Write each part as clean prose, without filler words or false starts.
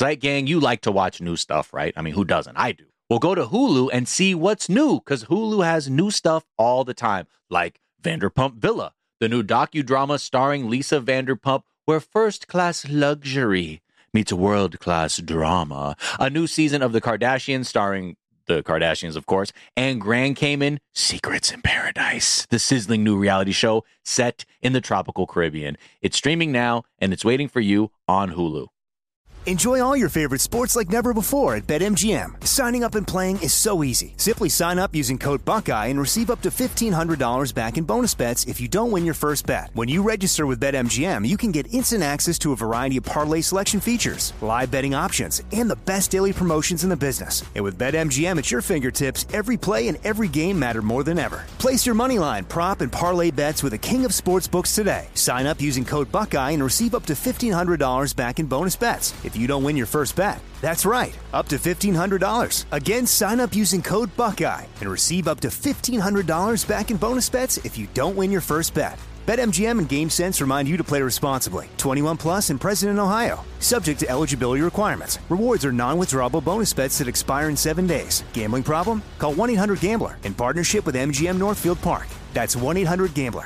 Right, gang, you like to watch new stuff, right? I mean, who doesn't? I do. Well, go to Hulu and see what's new, because Hulu has new stuff all the time, like Vanderpump Villa, the new docudrama starring Lisa Vanderpump, where first-class luxury meets world-class drama. A new season of The Kardashians starring the Kardashians, of course, and Grand Cayman, Secrets in Paradise, the sizzling new reality show set in the tropical Caribbean. It's streaming now, and it's waiting for you on Hulu. Enjoy all your favorite sports like never before at BetMGM. Signing up and playing is so easy. Simply sign up using code Buckeye and receive up to $1,500 back in bonus bets if you don't win your first bet. When you register with BetMGM, you can get instant access to a variety of parlay selection features, live betting options, and the best daily promotions in the business. And with BetMGM at your fingertips, every play and every game matter more than ever. Place your moneyline, prop, and parlay bets with the king of sportsbooks today. Sign up using code Buckeye and receive up to $1,500 back in bonus bets if you don't win your first bet. That's right, up to $1,500. Again, sign up using code Buckeye and receive up to $1,500 back in bonus bets if you don't win your first bet. BetMGM and GameSense remind you to play responsibly. 21 plus and present in Ohio. Subject to eligibility requirements. Rewards are non-withdrawable bonus bets that expire in 7 days. Gambling problem? Call 1-800-GAMBLER in partnership with MGM Northfield Park. That's 1-800-GAMBLER.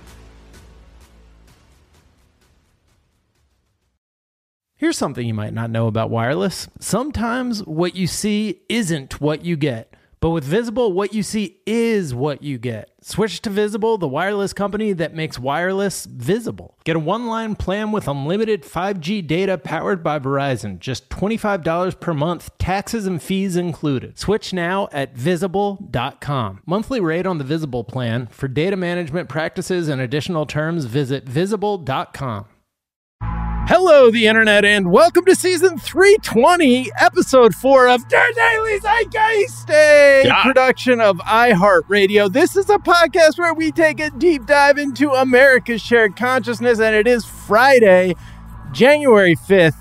Here's something you might not know about wireless. Sometimes what you see isn't what you get. But with Visible, what you see is what you get. Switch to Visible, the wireless company that makes wireless visible. Get a one-line plan with unlimited 5G data powered by Verizon. Just $25 per month, taxes and fees included. Switch now at Visible.com. Monthly rate on the Visible plan. For data management practices and additional terms, visit Visible.com. Hello, the internet, and welcome to season 320, episode 4 of Der Daily Zeitgeist, a production of iHeartRadio. This is a podcast where we take a deep dive into America's shared consciousness, and it is Friday, January 5th,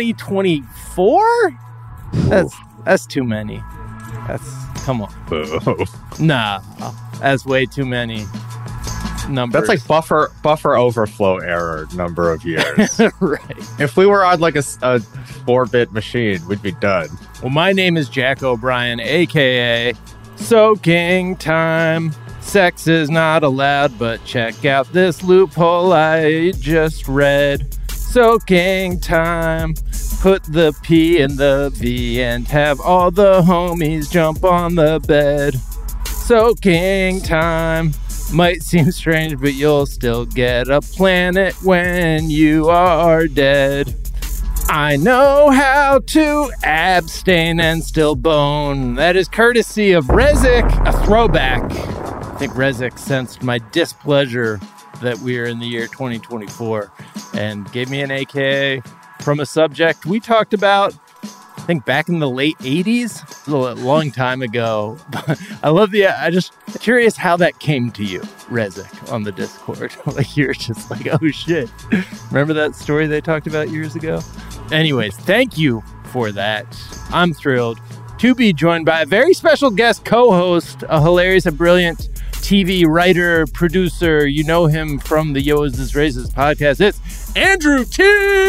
2024? That's too many. Come on. Nah, that's way too many numbers. That's like buffer overflow error number of years. Right. If we were on like a 4-bit machine, we'd be done. Well, my name is Jack O'Brien, a.k.a. Soaking Time. Sex is not allowed, but check out this loophole I just read. Soaking Time. Put the P in the V and have all the homies jump on the bed. Soaking Time. Might seem strange, but you'll still get a planet when you are dead. I know how to abstain and still bone. That is courtesy of Rezik, a throwback. I think Rezik sensed my displeasure that we are in the year 2024 and gave me an AKA from a subject we talked about, I think, back in the late 80s, a long time ago. I love I just curious how that came to you, Rezik, on the Discord. Like, you're just like, oh shit. Remember that story they talked about years ago? Anyways, thank you for that. I'm thrilled to be joined by a very special guest co-host, a hilarious and brilliant TV writer, producer. You know him from the Yo Is This Racist podcast. It's Andrew T.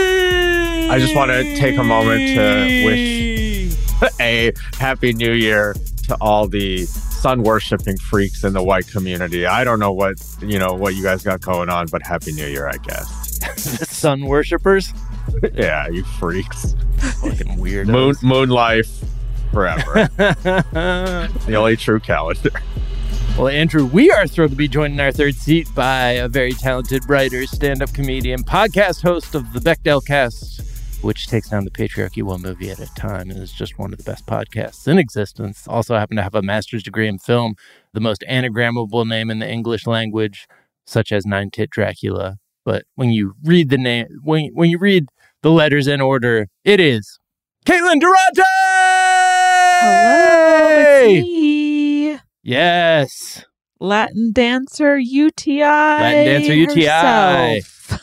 I just want to take a moment to wish a happy new year to all the sun worshiping freaks in the white community. I don't know what you guys got going on, but happy new year, I guess. The sun worshipers? Yeah, you freaks. Fucking weirdos. Moon life forever. The only true calendar. Well, Andrew, we are thrilled to be joined in our third seat by a very talented writer, stand-up comedian, podcast host of the Bechdel Cast, which takes down the patriarchy one movie at a time and is just one of the best podcasts in existence. Also happen to have a master's degree in film, the most anagrammable name in the English language, such as Nine Tit Dracula. But when you read the name, when you read the letters in order, it is Caitlin Durante! Hello, it's me. Yes. Latin dancer UTI. Latin dancer UTI.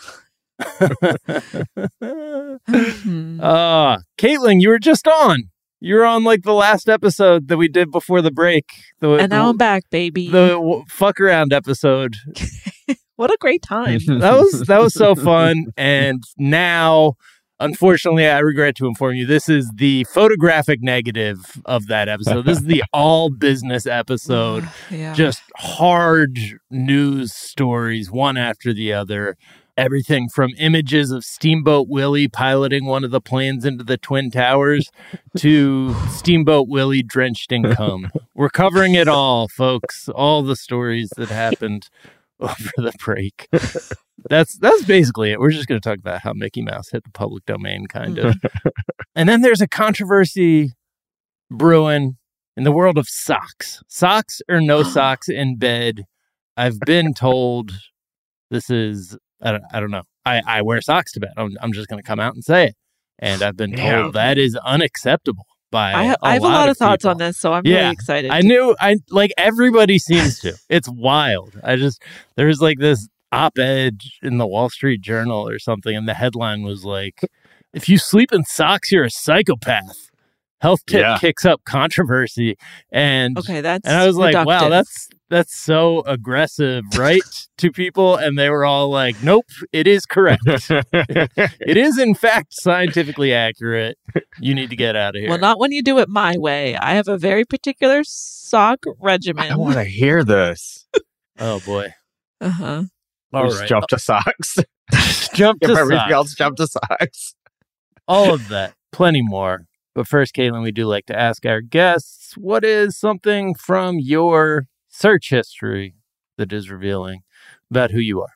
Caitlin, you were just on. You were on like the last episode that we did before the break. And now I'm back, baby. The fuck around episode. What a great time. That was so fun. And now Unfortunately, I regret to inform you, this is the photographic negative of that episode. This is the all business episode. Yeah. Just hard news stories, one after the other. Everything from images of Steamboat Willie piloting one of the planes into the Twin Towers to Steamboat Willie drenched in cum. We're covering it all, folks. All the stories that happened over the break. That's basically it. We're just going to talk about how Mickey Mouse hit the public domain, kind of. And then there's a controversy brewing in the world of socks. Socks or no socks in bed. I've been told this is, I don't know. I wear socks to bed. I'm just going to come out and say it. And I've been told that is unacceptable by I have a lot of thoughts people on this, so I'm really excited. I like everybody seems to. It's wild. There's like this op-ed in the Wall Street Journal or something, and the headline was like, if you sleep in socks, you're a psychopath. Health tip kicks up controversy. And I was like, reductive. Wow, that's so aggressive, right? To people. And they were all like, nope, it is correct. It is, in fact, scientifically accurate. You need to get out of here. Well, not when you do it my way. I have a very particular sock regimen. I want to hear this. Oh, boy. Uh-huh. All Just right. jump to socks. Jump to Everything socks. else, jump to socks. All of that. Plenty more. But first, Caitlin, we do like to ask our guests, what is something from your search history that is revealing about who you are?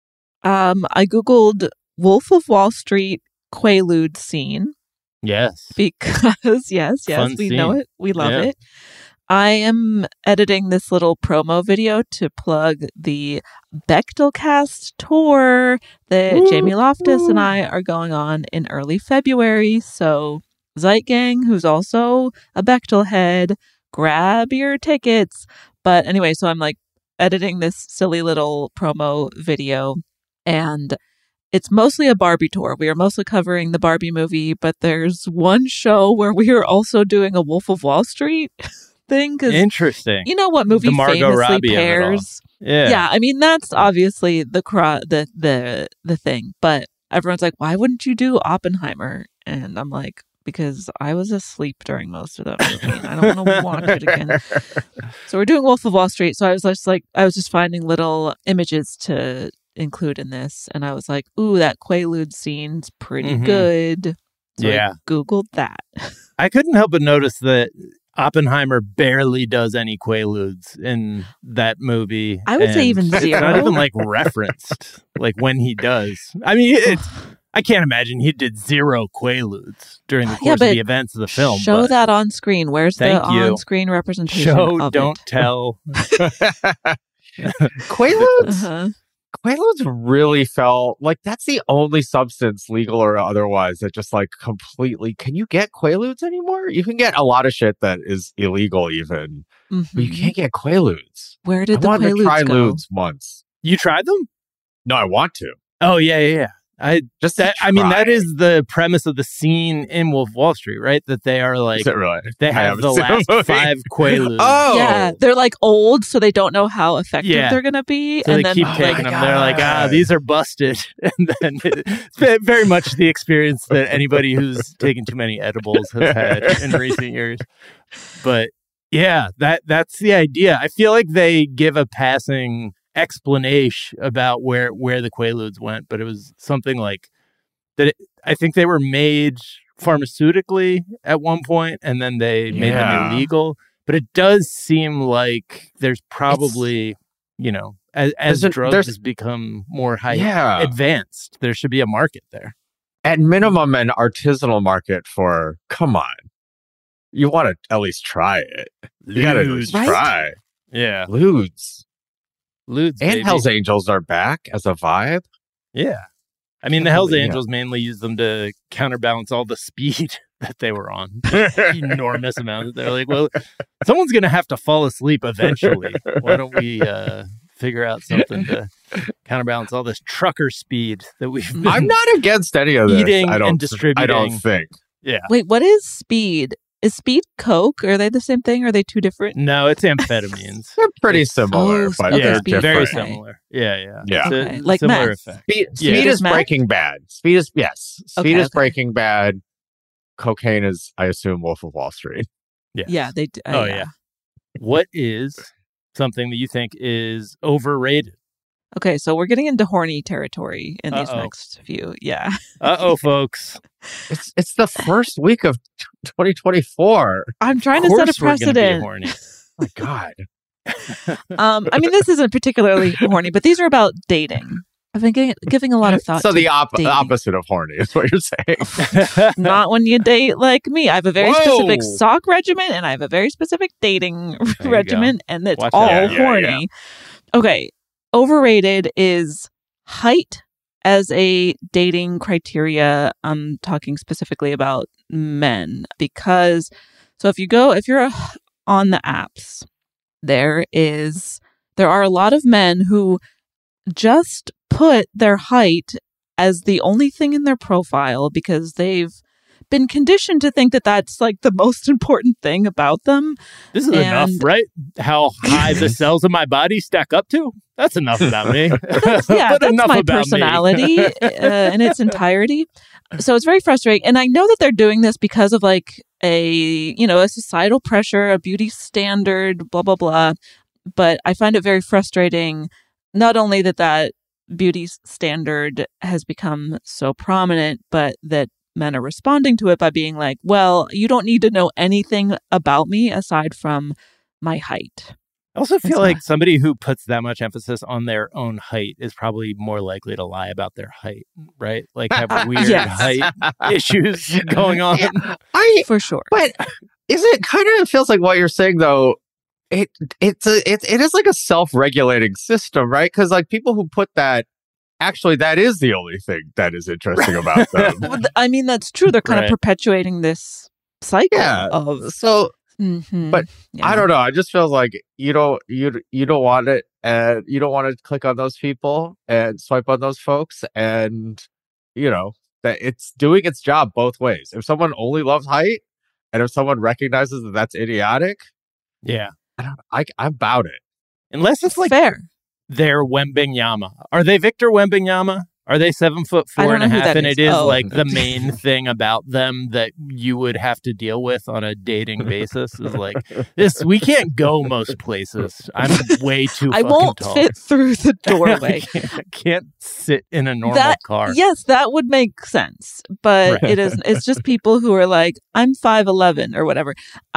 I Googled Wolf of Wall Street Quaalude scene Yes. because, yes, Fun we know scene. it. We love Yeah. it. I am editing this little promo video to plug the Bechtelcast tour that Jamie Loftus and I are going on in early February. So Zeitgang, who's also a Bechtel head, grab your tickets. But anyway, so I'm like editing this silly little promo video, and it's mostly a Barbie tour. We are mostly covering the Barbie movie, but there's one show where we are also doing a Wolf of Wall Street thing. Because Interesting. you know what movie The Margot famously Robbie of it all. pairs? Yeah. I mean, that's obviously the thing. But everyone's like, why wouldn't you do Oppenheimer? And I'm like, because I was asleep during most of that movie. And I don't want to watch it again. So we're doing Wolf of Wall Street. So I was just finding little images to include in this. And I was like, ooh, that Quaalude scene's pretty Mhm. good. So Yeah. I Googled that. I couldn't help but notice that Oppenheimer barely does any Quaaludes in that movie. I would say and even It's not zero. even like referenced, like when he does. I mean, I can't imagine he did zero Quaaludes during the course of but the events of the film. Show but that on screen. Where's the Thank you. on-screen representation show, of don't it? tell. Quaaludes? Uh-huh. Quaaludes really felt like that's the only substance, legal or otherwise, that just like completely. Can you get Quaaludes anymore? You can get a lot of shit that is illegal, even, but you Mhm. can't get Quaaludes. Where I did the wanted to try Quaaludes go? Ludes once. You tried them? No, I want to. Oh, yeah. Just to I mean, that try. is the premise of the scene in Wolf of Wall Street, right? That they are like, Is it really? they I have haven't the seen last movie. 5 Quaaludes. Oh, Yeah, they're like old, so they don't know how effective Yeah. they're gonna be. So and they then keep Oh my taking them. They're like, God. these are busted. And then it's very much the experience that anybody who's taken too many edibles has had in recent years. But yeah, that's the idea. I feel like they give a passing explanation about where the Quaaludes went, but it was something like that. I think they were made pharmaceutically at one point, and then they made them Yeah. illegal. But it does seem like there's probably, as There's drugs become more Yeah. advanced, there should be a market there. At minimum, an artisanal market for. Come on, you want to at least try it. You got to at least Right? try. Yeah. Ludes Ludes, and baby. Hell's Angels are back as a vibe. Yeah. I mean, the Hells Yeah. Angels mainly used them to counterbalance all the speed that they were on. Enormous amounts. They're like, well, someone's going to have to fall asleep eventually. Why don't we figure out something to counterbalance all this trucker speed that we've been I'm not against any of this. eating I don't, and distributing. I don't think. Yeah. Wait, what is speed? Is speed Coke? Are they the same thing? Or are they two different? No, it's amphetamines. They're pretty similar, Oh, but okay, they're speed, different. Very okay. similar. Yeah. Yeah. It's a Okay, like similar meth. effect. Speed Yeah. is Meth? Breaking Bad. Speed is Okay. Breaking Bad. Cocaine is, I assume, Wolf of Wall Street. Yeah, they do. Oh, yeah. What is something that you think is overrated? Okay, so we're getting into horny territory in these Uh-oh. next few. Yeah. Uh-oh, folks. It's the first week of 2024. I'm trying Of to set a course we're gonna be precedent. horny. Oh my God. I mean, this isn't particularly horny, but these are about dating. I've been giving a lot of thought So to the dating. opposite of horny is what you're saying. Not when you date like me. I have a very Whoa. specific sock regimen and I have a very specific dating you regimen, and it's Watch all out. Yeah, horny. Okay. Overrated is height as a dating criteria. I'm talking specifically about men because if you're on the apps, there are a lot of men who just put their height as the only thing in their profile because they've been conditioned to think that that's like the most important thing about them. This is enough, And- right? How high the cells of my body stack up to? That's enough about me. Yeah, But that's enough my about me. personality in its entirety. So it's very frustrating. And I know that they're doing this because of like a societal pressure, a beauty standard, blah, blah, blah. But I find it very frustrating, not only that beauty standard has become so prominent, but that men are responding to it by being like, well, you don't need to know anything about me aside from my height. I also feel That's like why. somebody who puts that much emphasis on their own height is probably more likely to lie about their height, right? Like have weird Yes. height issues going on. Yeah, For sure. but is it kind of feels like what you're saying though? It is like a self-regulating system, right? Because like people who put that, actually, that is the only thing that is interesting about them. Well, I mean, that's true. They're kind Right. of perpetuating this cycle Yeah. of. So Mhm. But I don't know. It just feels like you don't want it, and you don't want to click on those people and swipe on those folks, and that it's doing its job both ways. If someone only loves height, and if someone recognizes that that's idiotic, Yeah. I'm about it. Unless it's like fair. they're Wembenyama. Are they Victor Wembenyama? Are they 7 foot I 4 don't and a know who half? that And is. it is Oh. like the main thing about them that you would have to deal with on a dating basis is like this. We can't go most places. I'm way too. I fucking won't tall. fit through the doorway. I can't sit in a normal car. Yes, that would make sense. But Right. it's just people who are like, I'm 5'11" or whatever.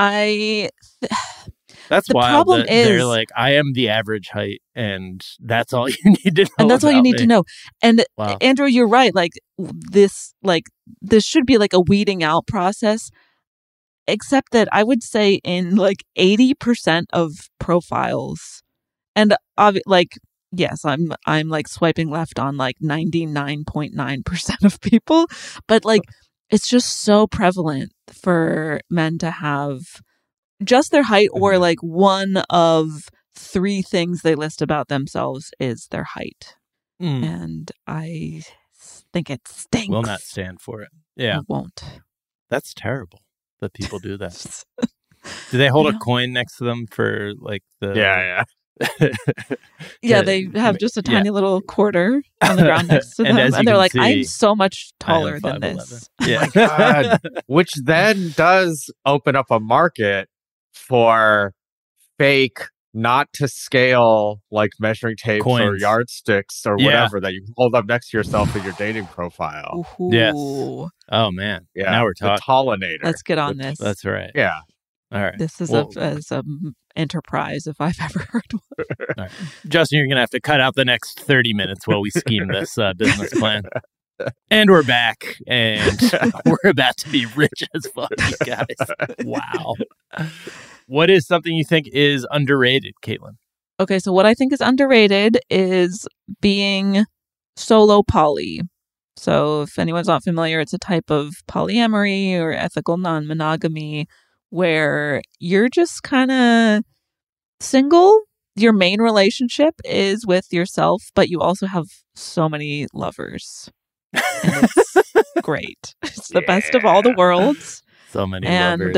That's the wild. problem That they're is- like, I am the average height, and that's all you need to know. And that's all you about need me. to know. And Wow. Andrew, you're right. Like this should be like a weeding out process. Except that I would say in like 80% of profiles, and yes, I'm like swiping left on like 99.9% of people, but like it's just so prevalent for men to have just their height, or like one of 3 things they list about themselves is their height. Mm. And I think it stinks. Will not stand for it. Yeah, It won't. that's terrible that people do that. Do they hold I a know. coin next to them for like the? Yeah. Yeah, Yeah, they have just a yeah. tiny little quarter on the ground next to And them. as you And they're can like, I'm see, so much I am taller than 5'11". this. Yeah. God. Which then does open up a market for fake, not to scale, like measuring tapes or Coins. yardsticks or Yeah. whatever that you can hold up next to yourself in your dating profile. Yes. Ooh, Oh man. Yeah, Now we're the talking. Tollinator. let's get on this. That's right. Yeah. All right. This is Well, a enterprise if I've ever heard one. Justin, you're gonna have to cut out the next 30 minutes while we scheme this business plan. And we're back, and we're about to be rich as fuck, you guys. Wow. What is something you think is underrated, Caitlin? Okay, so what I think is underrated is being solo poly. So if anyone's not familiar, it's a type of polyamory or ethical non-monogamy where you're just kind of single. Your main relationship is with yourself, but you also have so many lovers. And it's great. It's the best of all the worlds. So many And lovers.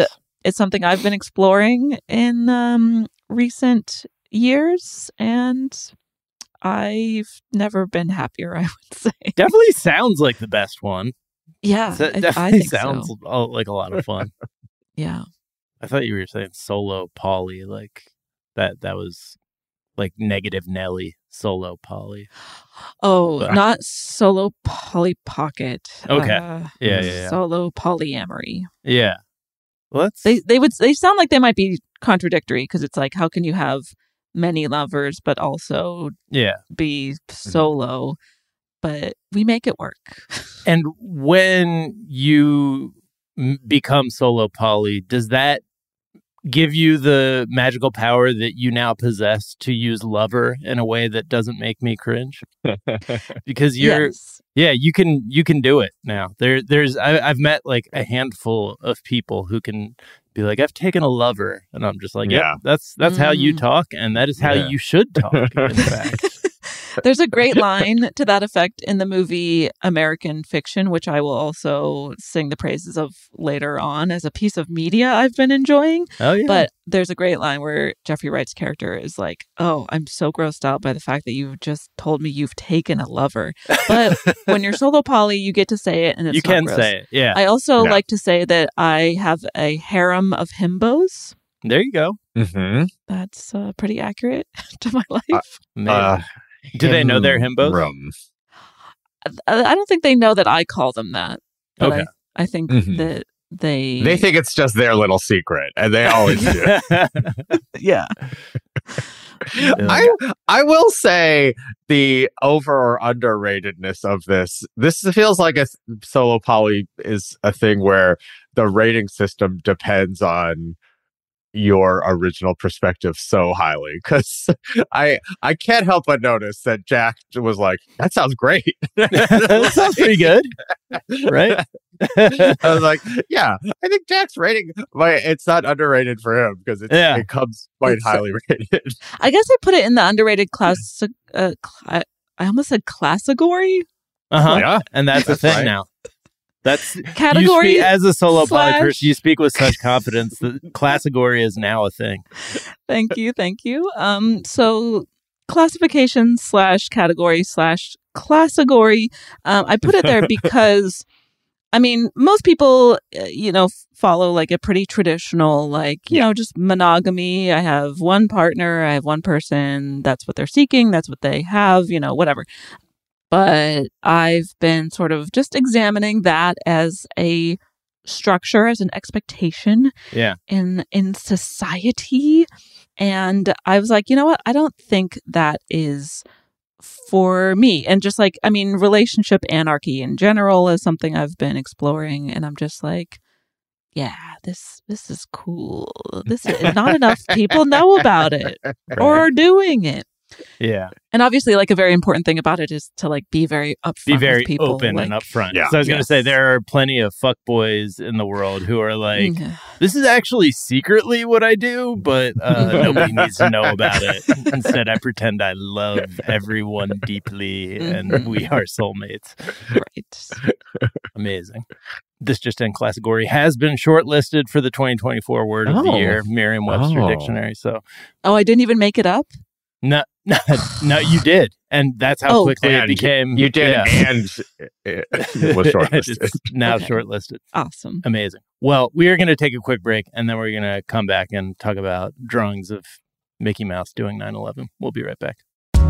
it's something I've been exploring in recent years, and I've never been happier, I would say. Definitely sounds like the best one. Yeah, That I definitely think sounds so. like a lot of fun. Yeah. I thought you were saying solo poly, like that was like Negative Nelly solo poly. Oh, But- not solo Polly Pocket. Okay. Yeah. Solo polyamory. Yeah. Well, that's They sound like they might be contradictory because it's like, how can you have many lovers but also yeah. be solo? But we make it work. And when you become solo poly, does that give you the magical power that you now possess to use lover in a way that doesn't make me cringe? Because Yes. you can do it now. I've met like a handful of people who can be like, I've taken a lover, and I'm just like, Yeah. yep, that's how you talk, and that is how Yeah. you should talk. In fact, There's a great line to that effect in the movie American Fiction, which I will also sing the praises of later on as a piece of media I've been enjoying. oh yeah, But there's a great line where Jeffrey Wright's character is like, "Oh, I'm so grossed out by the fact that you've just told me you've taken a lover." But when you're solo poly, you get to say it, and it's you not can gross. say it. Yeah, I also Yeah. like to say that I have a harem of himbos. there you go. Mm-hmm. That's pretty accurate to my life. Amazing. Do they know they're himbos? Room. I don't think they know that I call them that. But Okay. I think Mhm. that they They think it's just their little secret, and they always do. yeah. I will say the over or underratedness of this feels like a solo poly is a thing where the rating system depends on your original perspective so highly, because I can't help but notice that Jack was like, that sounds great. That sounds pretty good, right? I was like, yeah, I think Jack's rating, it's not underrated for him because it comes quite It's, highly rated. I guess I put it in the underrated class. I almost said classigory. Yeah, And that's the That's thing right. now. That's Category you speak, as a solo poly slash- person. You speak with such confidence that classigory is now a thing. Thank you. So classification / category / classigory. I put it there because, I mean, most people, follow like a pretty traditional, just monogamy. I have one partner. I have one person. That's what they're seeking. That's what they have, whatever. But I've been sort of just examining that as a structure, as an expectation in society. And I was like, you know what? I don't think that is for me. And just like, I mean, relationship anarchy in general is something I've been exploring. And I'm just like, yeah, this is cool. This is not enough people know about it or are doing it. Yeah. And obviously, like, a very important thing about it is to like be very upfront. Be very with people, open like, and upfront. Yeah. So I was going to Yes. say there are plenty of fuckboys in the world who are like, mm, this is actually secretly what I do, but nobody needs to know about it. Instead, I pretend I love everyone deeply and we are soulmates. right. Amazing. This Just In Classigory has been shortlisted for the 2024 Word of the Oh. Year, Merriam-Webster Oh. Dictionary. So, Oh, I didn't even make it up. no, you did. And that's how Oh. quickly it And became. You did, Yeah. and it was shortlisted. It's now Okay. shortlisted. Awesome. Amazing. Well, we are going to take a quick break, and then we're going to come back and talk about drawings of Mickey Mouse doing 9/11. We'll be right back.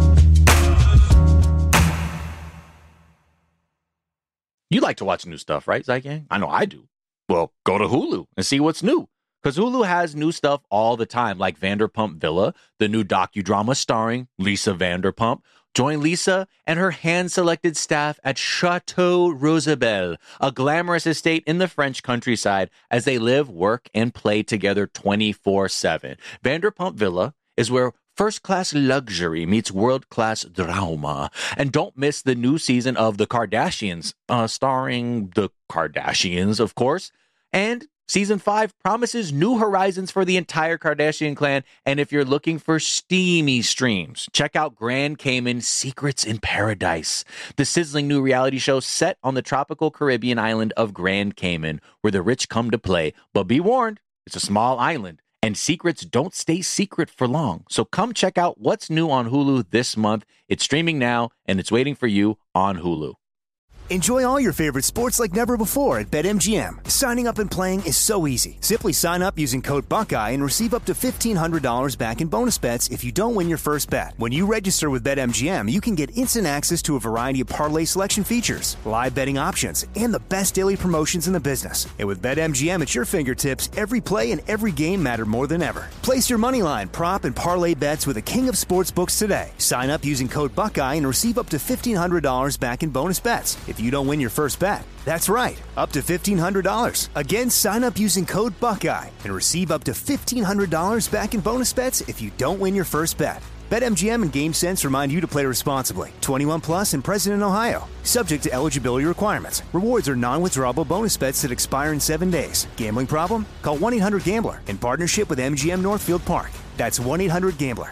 You like to watch new stuff, right, Zygang? I know I do. Well, go to Hulu and see what's new. Because Hulu has new stuff all the time, like Vanderpump Villa, the new docudrama starring Lisa Vanderpump. Join Lisa and her hand-selected staff at Chateau Rosabelle, a glamorous estate in the French countryside, as they live, work, and play together 24/7. Vanderpump Villa is where first-class luxury meets world-class drama. And don't miss the new season of The Kardashians, starring the Kardashians, of course. And Season 5 promises new horizons for the entire Kardashian clan. And if you're looking for steamy streams, check out Grand Cayman Secrets in Paradise, the sizzling new reality show set on the tropical Caribbean island of Grand Cayman, where the rich come to play. But be warned, It's a small island, and secrets don't stay secret for long. So come check out what's new on Hulu this month. It's streaming now, and it's waiting for you on Hulu. Enjoy all your favorite sports like never before at BetMGM. Signing up and playing is so easy. Simply sign up using code Buckeye and receive up to $1,500 back in bonus bets if you don't win your first bet. When you register with BetMGM, you can get instant access to a variety of parlay selection features, live betting options, and the best daily promotions in the business. And with BetMGM at your fingertips, every play and every game matter more than ever. Place your moneyline, prop, and parlay bets with the king of sportsbooks today. Sign up using code Buckeye and receive up to $1,500 back in bonus bets if you don't win your first bet. That's right, up to $1,500. Again, sign up using code Buckeye and receive up to $1,500 back in bonus bets if you don't win your first bet. BetMGM and GameSense remind you to play responsibly. 21 plus and present in Ohio. Subject to eligibility requirements. Rewards are non-withdrawable bonus bets that expire in 7 days. Gambling problem? Call 1-800-GAMBLER in partnership with MGM Northfield Park. That's 1-800-GAMBLER.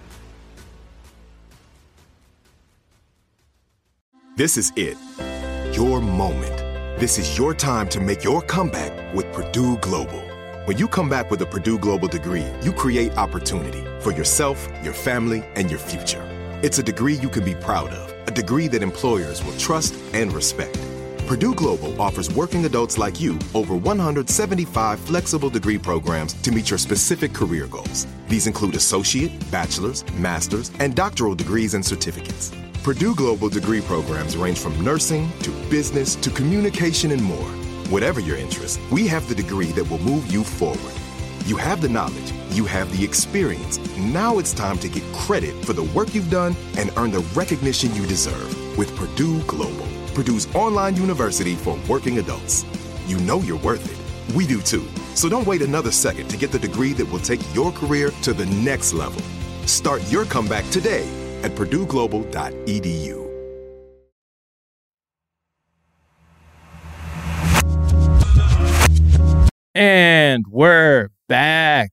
This is it. Your moment. This is your time to make your comeback with Purdue Global. When you come back with a Purdue Global degree, you create opportunity for yourself, your family, and your future. It's a degree you can be proud of, a degree that employers will trust and respect. Purdue Global offers working adults like you over 175 flexible degree programs to meet your specific career goals. These include associate, bachelor's, master's, and doctoral degrees and certificates. Purdue Global degree programs range from nursing to business to communication and more. Whatever your interest, we have the degree that will move you forward. You have the knowledge, you have the experience. Now it's time to get credit for the work you've done and earn the recognition you deserve with Purdue Global, Purdue's online university for working adults. You know you're worth it. We do too. So don't wait another second to get the degree that will take your career to the next level. Start your comeback today at purdueglobal.edu. And we're back.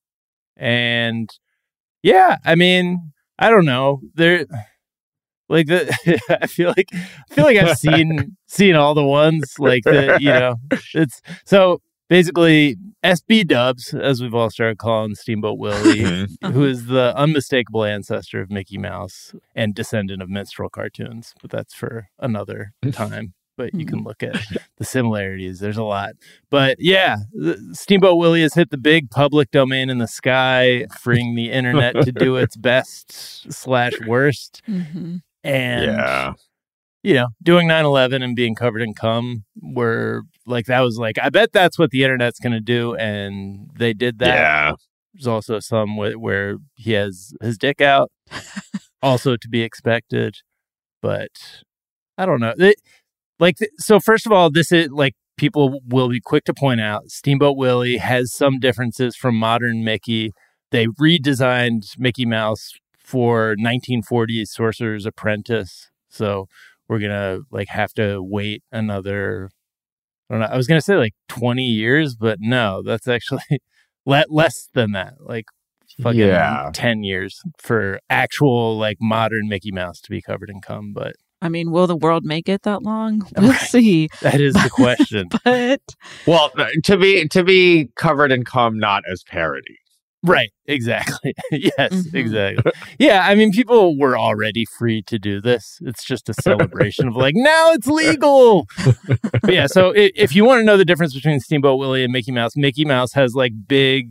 And yeah, I mean, I don't know. There like the I feel like I've seen all the ones like the, you know, it's so basically SB Dubs, as we've all started calling Steamboat Willie, who is the unmistakable ancestor of Mickey Mouse and descendant of minstrel cartoons. But that's for another time. But you can look at the similarities. There's a lot. But yeah, Steamboat Willie has hit the big public domain in the sky, freeing the internet to do its best/worst. Mm-hmm. And yeah, you know, doing 9/11 and being covered in cum were like, that was like, I bet that's what the internet's going to do. And they did that. Yeah. There's also some where he has his dick out, also to be expected. But I don't know. So first of all, this is like, people will be quick to point out Steamboat Willie has some differences from modern Mickey. They redesigned Mickey Mouse for 1940s Sorcerer's Apprentice. So we're going to like have to wait another, I don't know, I was going to say like 20 years, but no, that's actually less than that. Like fucking 10 years for actual like modern Mickey Mouse to be covered in cum. But I mean, will the world make it that long? We'll see. That is the question. But well, to be covered in cum, not as parody. Right. Exactly. Yes, exactly. Yeah. I mean, people were already free to do this. It's just a celebration of like, now it's legal. But yeah. So if you want to know the difference between Steamboat Willie and Mickey Mouse has like big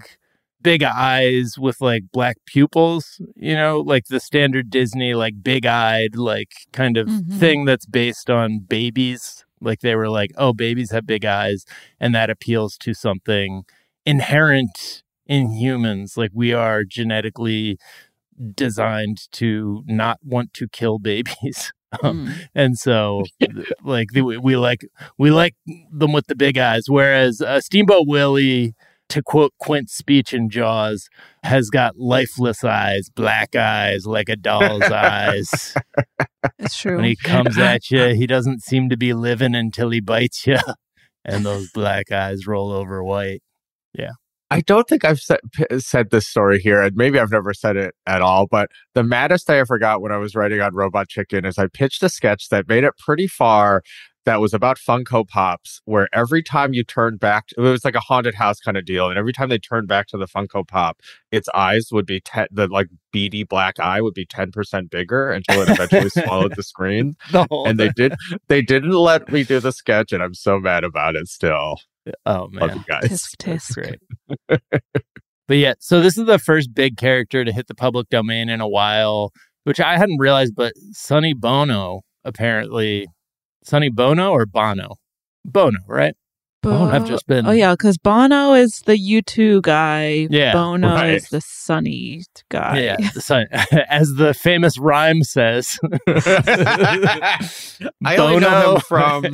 eyes with like black pupils, you know, like the standard Disney, like big-eyed, like kind of thing that's based on babies. Like they were like, oh, babies have big eyes, and that appeals to something inherent in humans. Like we are genetically designed to not want to kill babies. And so like we like them with the big eyes, whereas Steamboat Willie, to quote Quint's speech in Jaws, has got lifeless eyes, black eyes, like a doll's eyes. It's true. When he comes at you, he doesn't seem to be living until he bites you. And those black eyes roll over white. Yeah. I don't think I've said this story here, and maybe I've never said it at all, but the maddest I ever got when I was writing on Robot Chicken is I pitched a sketch that made it pretty far that was about Funko Pops, where every time you turned back, it was like a haunted house kind of deal. And every time they turned back to the Funko Pop, its eyes would be, the like beady black eye would be 10% bigger until it eventually swallowed the screen. And they didn't let me do the sketch. And I'm so mad about it still. Oh, man. Love you guys. Tisk, tisk. Great. But yeah, so this is the first big character to hit the public domain in a while, which I hadn't realized, but Sonny Bono, apparently. Sonny Bono or Bono? Bono, right? I've just been... Oh, yeah, because Bono is the U2 guy. Yeah, Bono right. is the Sonny guy. Yeah, as the famous rhyme says. I only know him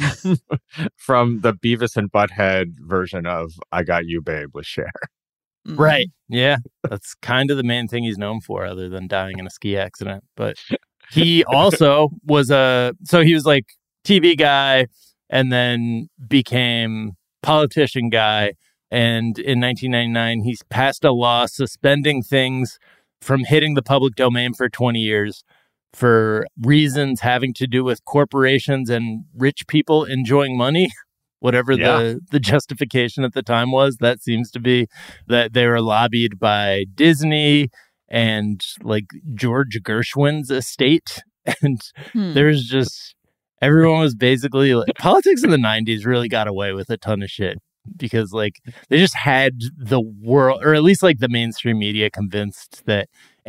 from the Beavis and Butthead version of I Got You, Babe with Cher. Right. Yeah. That's kind of the main thing he's known for, other than dying in a ski accident. But he also was he was like TV guy and then became politician guy. And in 1999, he passed a law suspending things from hitting the public domain for 20 years for reasons having to do with corporations and rich people enjoying money. Whatever the justification at the time was, that seems to be that they were lobbied by Disney and like George Gershwin's estate. And there's just, everyone was basically like, politics in the 90s really got away with a ton of shit because like they just had the world, or at least like the mainstream media, convinced that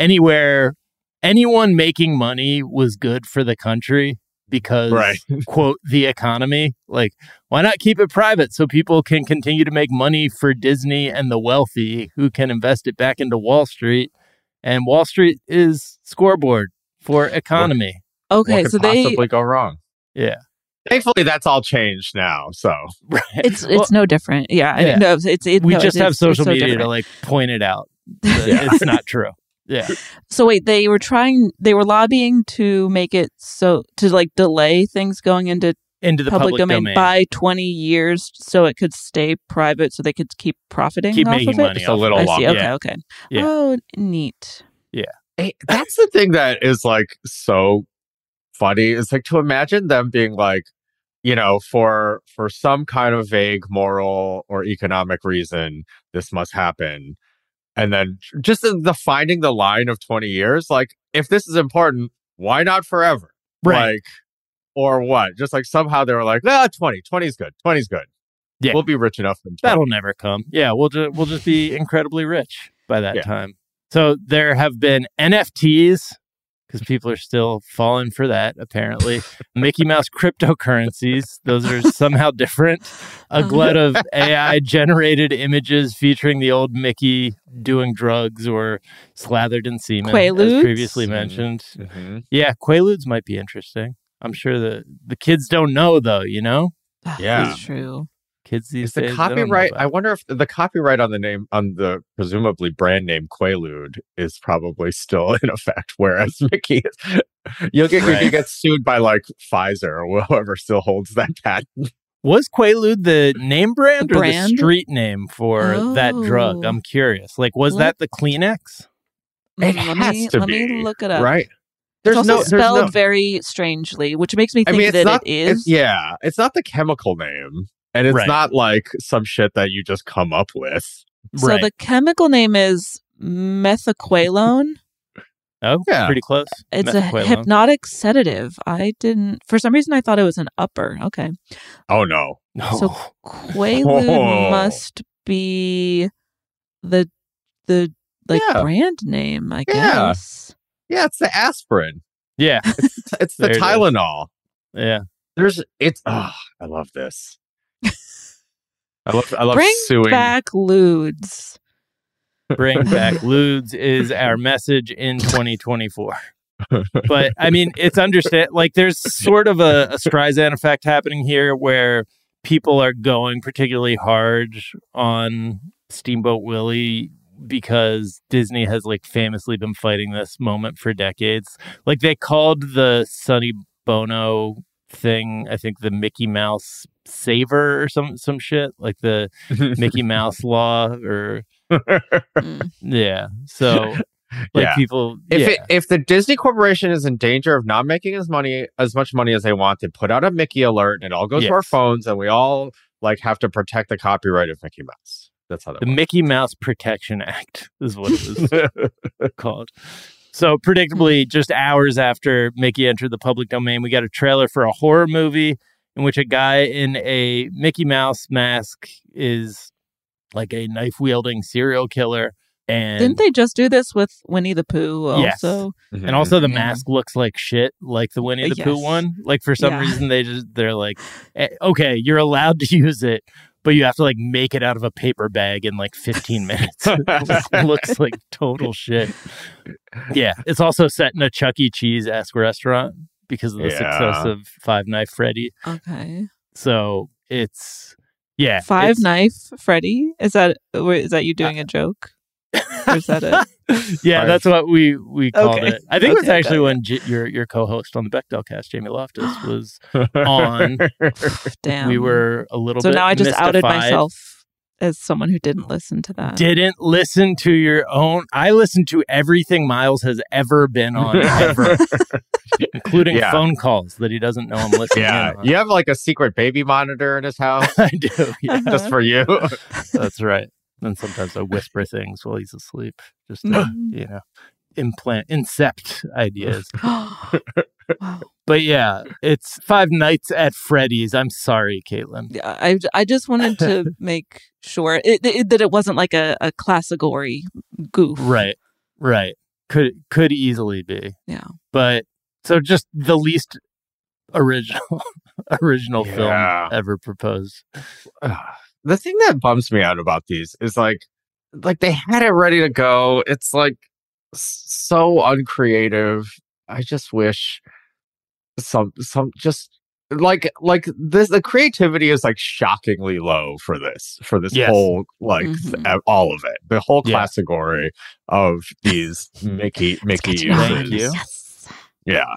anyone making money was good for the country. Because, quote, the economy, like, why not keep it private so people can continue to make money for Disney and the wealthy who can invest it back into Wall Street? And Wall Street is scoreboard for economy. Okay, what could possibly go wrong? Yeah. Thankfully, that's all changed now. So it's no different. Yeah. Yeah. No, we just have social media different. to like point it out. It's not true. Yeah. So wait, they were lobbying to make it so to like delay things going into the public domain by 20 years so it could stay private so they could keep profiting keep off making of it? money Just a little I longer. see. Yeah. Okay. Yeah. Oh, neat. Yeah. Hey, that's the thing that is like so funny. It's like to imagine them being like, you know, for some kind of vague moral or economic reason, this must happen. And then just the finding the line of 20 years, like, if this is important, why not forever? Right. Like, or what? Just like somehow they were like, 20 is good. 20 is good. Yeah. We'll be rich enough. That'll never come. Yeah. We'll just be incredibly rich by that time. So there have been NFTs, because people are still falling for that, apparently. Mickey Mouse cryptocurrencies, those are somehow different. A glut of AI-generated images featuring the old Mickey doing drugs or slathered in semen, Quaaludes? as previously mentioned. Mm-hmm. Yeah, Quaaludes might be interesting. I'm sure the kids don't know, though, you know? Yeah. That's true. Kids these Is the days, they don't know copyright? about I it. wonder if the copyright on the presumably brand name Quaalude is probably still in effect, whereas Mickey, you can get sued by like Pfizer or whoever still holds that patent. Was Quaalude the name brand or the street name for that drug? Oh. I'm curious. Like, was that the Kleenex? It Let has me to let be, me look it up. right? It's also spelled very strangely, which makes me think it is. It's not the chemical name, and it's not like some shit that you just come up with. So the chemical name is methaqualone. Oh, yeah. Pretty close. It's a hypnotic sedative. For some reason, I thought it was an upper. Okay. Oh, no. So Quaalude must be the brand name, I guess. Yeah, it's the aspirin. Yeah. It's the Tylenol. Yeah. I love this. I love Bring suing. back Ludes. Bring back Ludes is our message in 2024. But I mean, it's like there's sort of a Streisand effect happening here where people are going particularly hard on Steamboat Willie because Disney has like famously been fighting this moment for decades. Like they called the Sonny Bono thing, I think, the Mickey Mouse Saver or some shit, like the Mickey Mouse law or yeah. So Like Yeah. people, If the Disney Corporation is in danger of not making as much money as they want, they put out a Mickey alert and it all goes to our Yes. phones, and we all like have to protect the copyright of Mickey Mouse. That's how that the works. Mickey Mouse Protection Act is what it was called. So predictably, just hours after Mickey entered the public domain, we got a trailer for a horror movie in which a guy in a Mickey Mouse mask is like a knife-wielding serial killer. And Didn't they just do this with Winnie the Pooh Yes. also? Mhm. And also the Yeah. mask looks like shit, like the Winnie the Pooh Yes. one. Like for some Yeah. reason they're like, okay, you're allowed to use it, but you have to like make it out of a paper bag in like 15 minutes. It looks like total shit. Yeah. It's also set in a Chuck E. Cheese-esque restaurant because of the success of Five Knife Freddy. Okay. So it's Five it's- Knife Freddy? Is that you doing a joke? Or is that it? Yeah, Five- that's what we called Okay. it. I think it was Okay, actually got when your co-host on the Bechdel cast, Jamie Loftus, was on. Damn. We were a little So bit now I just outed mystified. myself as someone who didn't listen to that. Didn't listen to your own. I listened to everything Miles has ever been on, ever, including Yeah. phone calls that he doesn't know I'm listening Yeah, in on. you have like a secret baby monitor in his house I do. Yeah, just for you. that's right. And sometimes I whisper things while he's asleep, just to, Mhm. incept ideas. Wow. But yeah, it's Five Nights at Freddy's. I'm sorry, Caitlin. Yeah, I just wanted to make sure that it wasn't like a classicatory goof. Right. Could easily be. Yeah. But so just the least original film Yeah. ever proposed. The thing that bums me out about these is like they had it ready to go. It's like so uncreative. I just wish some just like this, the creativity is like shockingly low for this Yes. whole like Mhm. all of it, the whole Yeah. category of these Mickey Thank Thank uses. you. Yes. Yeah,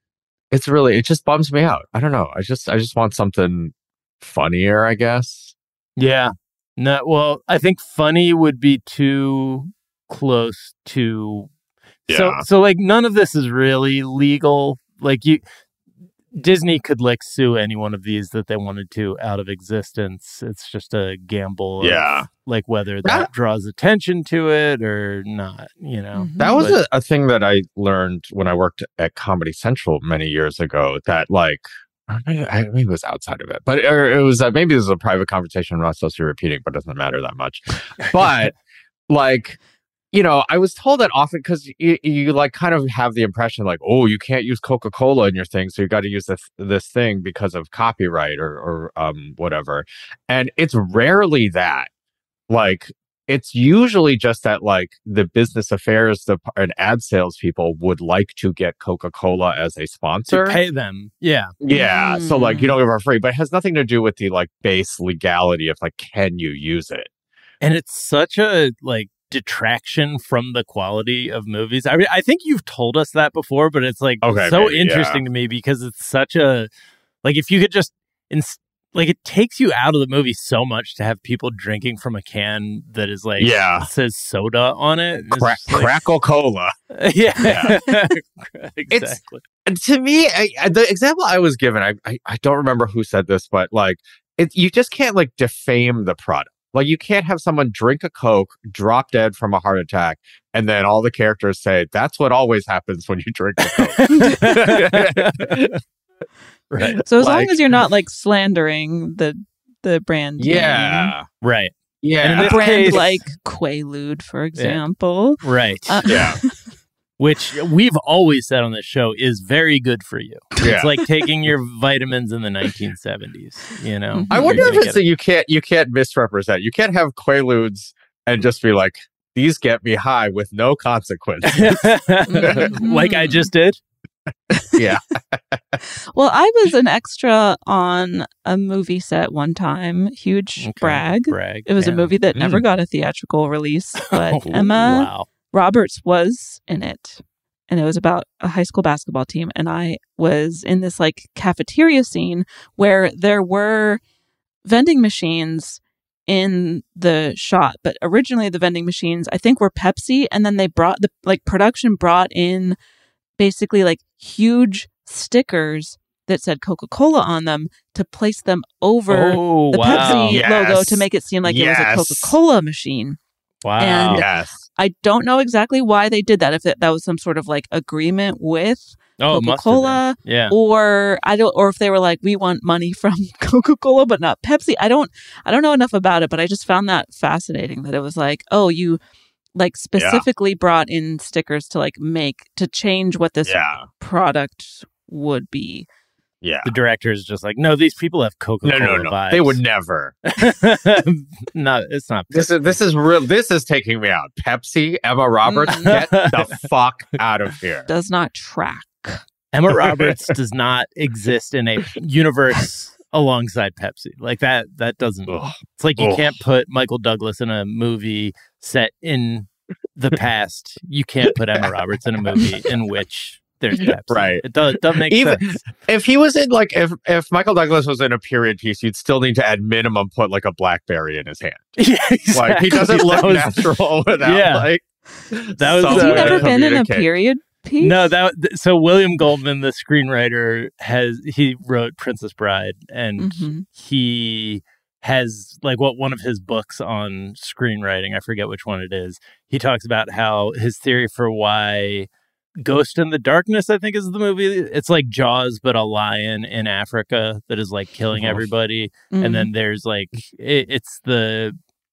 it just bums me out. I don't know. I just want something funnier, I guess. Yeah. No, well, I think funny would be too close to Yeah. so like none of this is really legal. Like Disney could like sue any one of these that they wanted to out of existence. It's just a gamble of, Yeah. like whether that draws attention to it or not, you know. Mhm. That was But- a thing that I learned when I worked at Comedy Central many years ago. That like, or maybe it was outside of it, but it was maybe this was a private conversation I'm not supposed to be repeating, but it doesn't matter that much. But like, you know, I was told that often because you like kind of have the impression like, oh, you can't use Coca-Cola in your thing, so you got to use this thing because of copyright or whatever. And it's rarely that. Like, it's usually just that like the business affairs and ad sales people would like to get Coca-Cola as a sponsor. To pay them. Yeah. Yeah. So like you don't give it for free, but it has nothing to do with the like base legality of like, can you use it? And it's such a like detraction from the quality of movies. I mean, I think you've told us that before, but it's like Okay, so maybe, interesting to me because it's such a like if you could just like it takes you out of the movie so much to have people drinking from a can that is like says soda on it. It's just like- Crackle Cola. yeah. Exactly. And to me, the example I was given, I don't remember who said this, but like you just can't like defame the product. Like you can't have someone drink a Coke, drop dead from a heart attack, and then all the characters say, that's what always happens when you drink a Coke. Right. So as long as you're not like slandering the brand name. Yeah. Right. Yeah. And in A this brand case- like Quaalude, for example. Right. Yeah. Which we've always said on this show is very good for you. Yeah. It's like taking your vitamins in the 1970s, you know? I wonder You're if gonna it's that you can't misrepresent. You can't have Quaaludes and just be like, these get me high with no consequences. get- like I just did. Yeah. Well, I was an extra on a movie set one time. Huge brag. It was a movie that never got a theatrical release, but Oh, Emma wow. Roberts was in it. And it was about a high school basketball team. And I was in this like cafeteria scene where there were vending machines in the shot, but originally the vending machines, I think, were Pepsi, and then they brought production brought in basically like huge stickers that said Coca-Cola on them to place them over the Pepsi logo to make it seem like it was a Coca-Cola machine. Wow. And I don't know exactly why they did that. If that was some sort of like agreement with Coca-Cola, or if they were like, we want money from Coca-Cola but not Pepsi. I don't know enough about it, but I just found that fascinating that it was like, oh, you like specifically brought in stickers to like change what this product would be. Yeah. The director is just like, no, these people have Coca-Cola vibes. They would never. No, it's not. This is real. This is taking me out. Pepsi, Emma Roberts, get the fuck out of here. Does not track. Emma Roberts does not exist in a universe alongside Pepsi. Like that doesn't. It's like you can't put Michael Douglas in a movie set in the past. You can't put Emma Roberts in a movie in which there's Pepsi. Right. It doesn't make sense. If he was in like if Michael Douglas was in a period piece, you'd still need to at minimum put like a BlackBerry in his hand. Yeah, exactly. Like he doesn't look natural without like that was. Has he never been in a period piece? No, so William Goldman, the screenwriter, he wrote Princess Bride, and he has like one of his books on screenwriting, I forget which one it is. He talks about how his theory for why Ghost in the Darkness, I think, is the movie. It's like Jaws, but a lion in Africa that is like killing everybody. And then there's like, it's the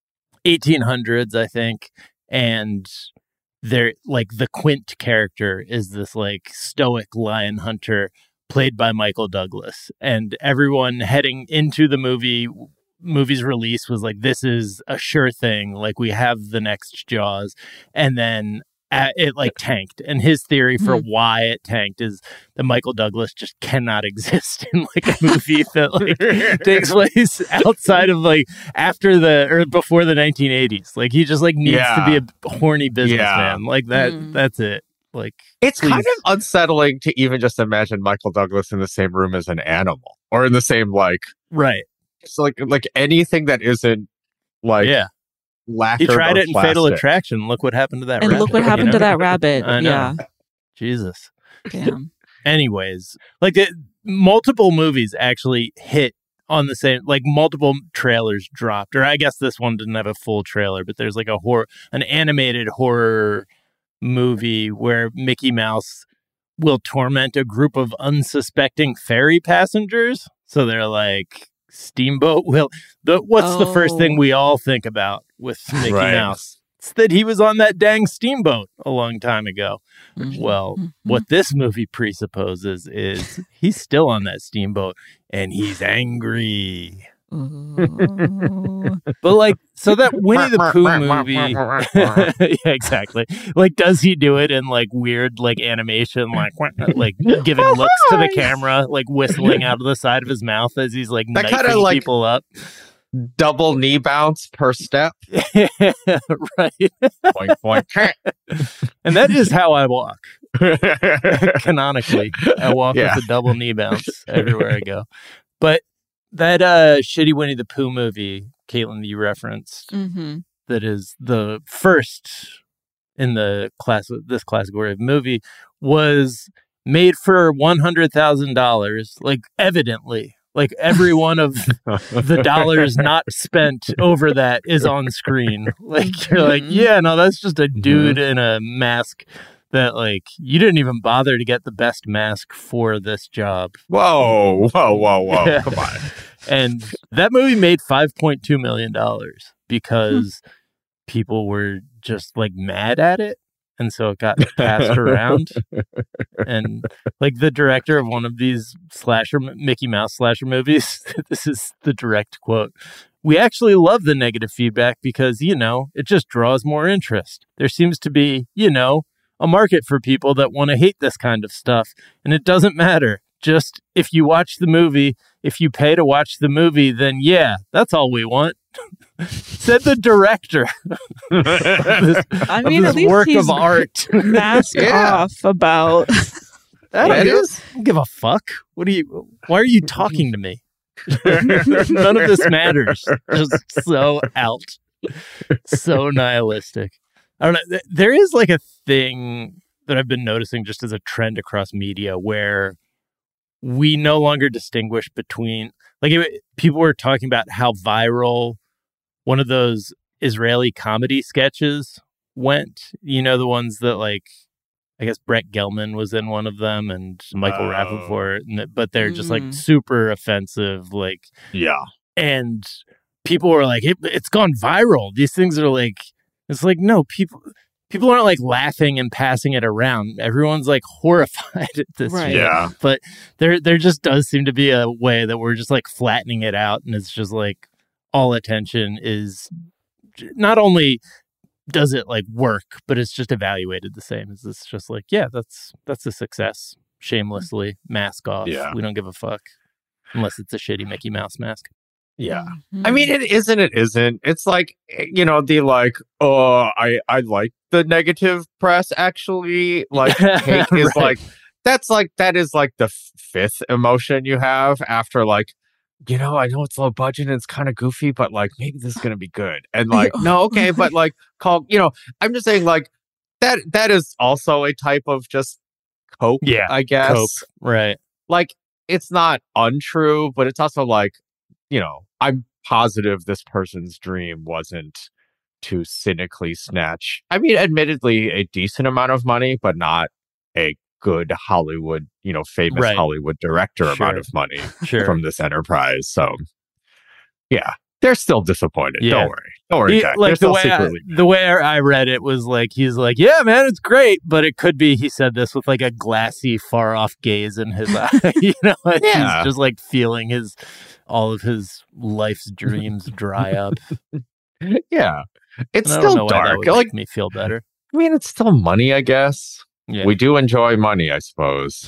1800s, I think. And they're like the Quint character is this like stoic lion hunter played by Michael Douglas. And everyone heading into the movie's release was like, this is a sure thing. Like we have the next Jaws. And then it like tanked, and his theory for why it tanked is that Michael Douglas just cannot exist in like a movie that like takes place outside of like after or before the 1980s. Like he just like needs to be a horny businessman like that. That's it. Like it's kind of unsettling to even just imagine Michael Douglas in the same room as an animal or in the same like It's like anything that isn't like he tried it in Fatal Attraction. Look what happened to that rabbit. And look what happened to that rabbit. I know. Yeah. Jesus. Damn. Anyways, like multiple movies actually hit on the same, like multiple trailers dropped. Or I guess this one didn't have a full trailer, but there's like an animated horror movie where Mickey Mouse will torment a group of unsuspecting ferry passengers. So they're like, Steamboat will. What's the first thing we all think about with Mickey Mouse? It's that he was on that dang steamboat a long time ago. Well, what this movie presupposes is he's still on that steamboat and he's angry. But like, so that Winnie the Pooh movie, yeah, exactly. Like, does he do it in like weird like animation, like giving looks to the camera, like whistling out of the side of his mouth as he's like knifing like people up? Double knee bounce per step, right? Boink, boink. And that is how I walk. Canonically, I walk with a double knee bounce everywhere I go. But that shitty Winnie the Pooh movie, Caitlin, that you referenced, that is the first in the this category of movie, was made for $100,000. Like, evidently, like every one of the dollars not spent over that is on screen. Like, you're like, yeah, no, that's just a dude in a mask. That like you didn't even bother to get the best mask for this job. Whoa. Come on. And that movie made $5.2 million because people were just like mad at it. And so it got passed around. And like the director of one of these Mickey Mouse slasher movies, this is the direct quote. We actually love the negative feedback because, it just draws more interest. There seems to be, a market for people that want to hate this kind of stuff. And it doesn't matter. Just if you watch the movie, if you pay to watch the movie, then yeah, that's all we want. Said the director. I mean, at least work he's of art. Mask off about I don't give a fuck. Why are you talking to me? None of this matters. Just so out. So nihilistic. I don't know. There is like a thing that I've been noticing just as a trend across media where we no longer distinguish between, like, people were talking about how viral one of those Israeli comedy sketches went. You know, the ones that, like, I guess Brett Gelman was in one of them and Michael Rappaport, but they're just like super offensive, like, yeah. And people were like, it's gone viral. These things are like, it's like, no, people aren't like laughing and passing it around. Everyone's like horrified at this. Right. Yeah. But there just does seem to be a way that we're just like flattening it out. And it's just like all attention is not only does it like work, but it's just evaluated the same. It's just like, yeah, that's a success. Shamelessly, mask off. Yeah. We don't give a fuck unless it's a shitty Mickey Mouse mask. Yeah. I mean, it isn't. It's like, you know, the like, oh, I like the negative press actually. Like, take is Right. like, that is like the fifth emotion you have after, like, you know, I know it's low budget and it's kind of goofy, but like, maybe this is going to be good. And like, no, okay, but like, you know, I'm just saying, like, that is also a type of just cope, Yeah, I guess. Cope. Right. Like, it's not untrue, but it's also like, you know, I'm positive this person's dream wasn't to cynically snatch, I mean, admittedly, a decent amount of money, but not a good Hollywood, you know, famous Right. Hollywood director Sure. amount of money Sure. from this enterprise. So, yeah, they're still disappointed. Yeah. Don't worry, Jack. They're Like still secretly mad. the way I read it was like, he's like, yeah, man, it's great, but it could be, he said this with like a glassy, far off gaze in his eye. You know, like, Yeah. he's just like feeling all of his life's dreams dry up. Yeah, it's And I don't know still why that dark. would Like, make me feel better. I mean, it's still money, I guess. Yeah. We do enjoy money, I suppose.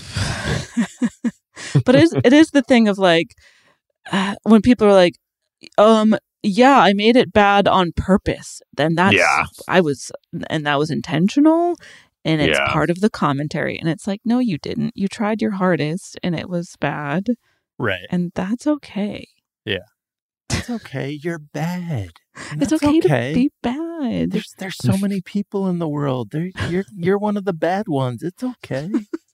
But it is the thing of like when people are like, yeah, I made it bad on purpose. Then that's that was intentional, and it's Yeah. part of the commentary. And it's like, no, you didn't. You tried your hardest, and it was bad, Right. and that's okay. It's okay. You're bad. And It's that's okay to be bad. There's so many people in the world. You're one of the bad ones. It's okay.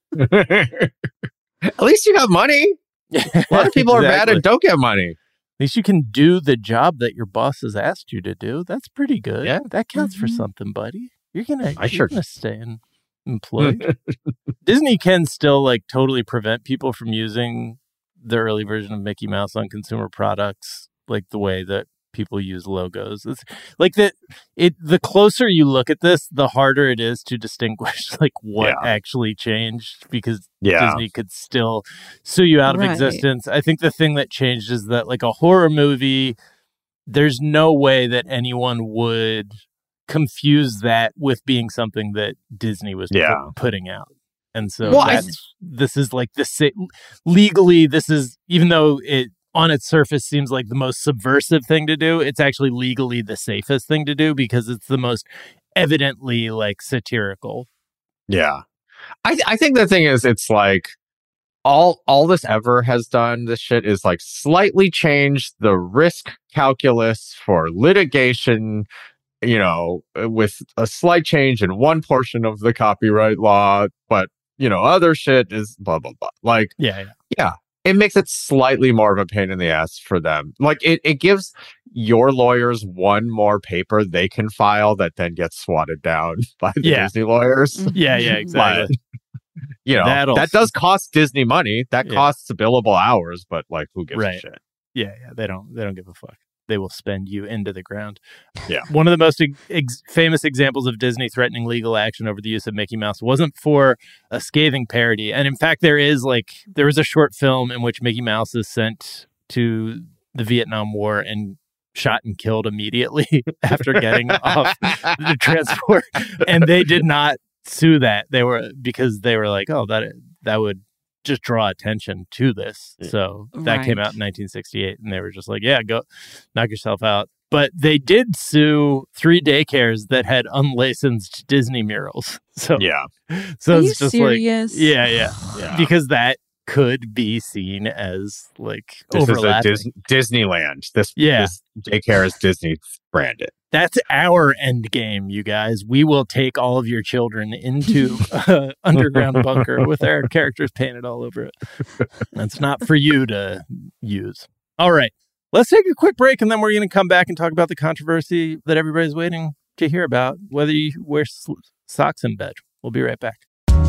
At least you got money. A lot of people are bad and don't get money. At least you can do the job that your boss has asked you to do. That's pretty good. Yeah. That counts for Mhm. something, buddy. You're gonna sure- stay employed. Disney can still like totally prevent people from using the early version of Mickey Mouse on consumer products, like the way that people use logos. It's like that. The closer you look at this, the harder it is to distinguish like what actually changed, because Disney could still sue you out of Right. existence. I think the thing that changed is that, like, a horror movie, there's no way that anyone would confuse that with being something that Disney was putting out. And so this is like legally, this is, even though it on its surface seems like the most subversive thing to do, it's actually legally the safest thing to do because it's the most evidently like satirical. Yeah. I think the thing is, it's like all this ever has done, this shit, is like slightly changed the risk calculus for litigation, you know, with a slight change in one portion of the copyright law, but, you know, other shit is blah, blah, blah. Like, yeah. It makes it slightly more of a pain in the ass for them. Like, it gives your lawyers one more paper they can file that then gets swatted down by the Disney lawyers. Yeah, exactly. But, you know, that does cost Disney money. That costs billable hours, but like, who gives a shit? Yeah, they don't give a fuck. They will spend you into the ground. Yeah. One of the most famous examples of Disney threatening legal action over the use of Mickey Mouse wasn't for a scathing parody. And in fact, there was a short film in which Mickey Mouse is sent to the Vietnam War and shot and killed immediately after getting off the transport. And they did not sue that. Because they were like, oh, that would just draw attention to this. So that came out in 1968, and they were just like, yeah, go knock yourself out. But they did sue 3 daycares that had unlicensed Disney murals. So yeah. So Are it's you just serious? like, yeah. Because that could be seen as like This overlapping. is a Disneyland. This daycare is Disney branded. That's our end game, you guys. We will take all of your children into an underground bunker with our characters painted all over it. That's not for you to use. All right. Let's take a quick break, and then we're going to come back and talk about the controversy that everybody's waiting to hear about, whether you wear socks in bed. We'll be right back.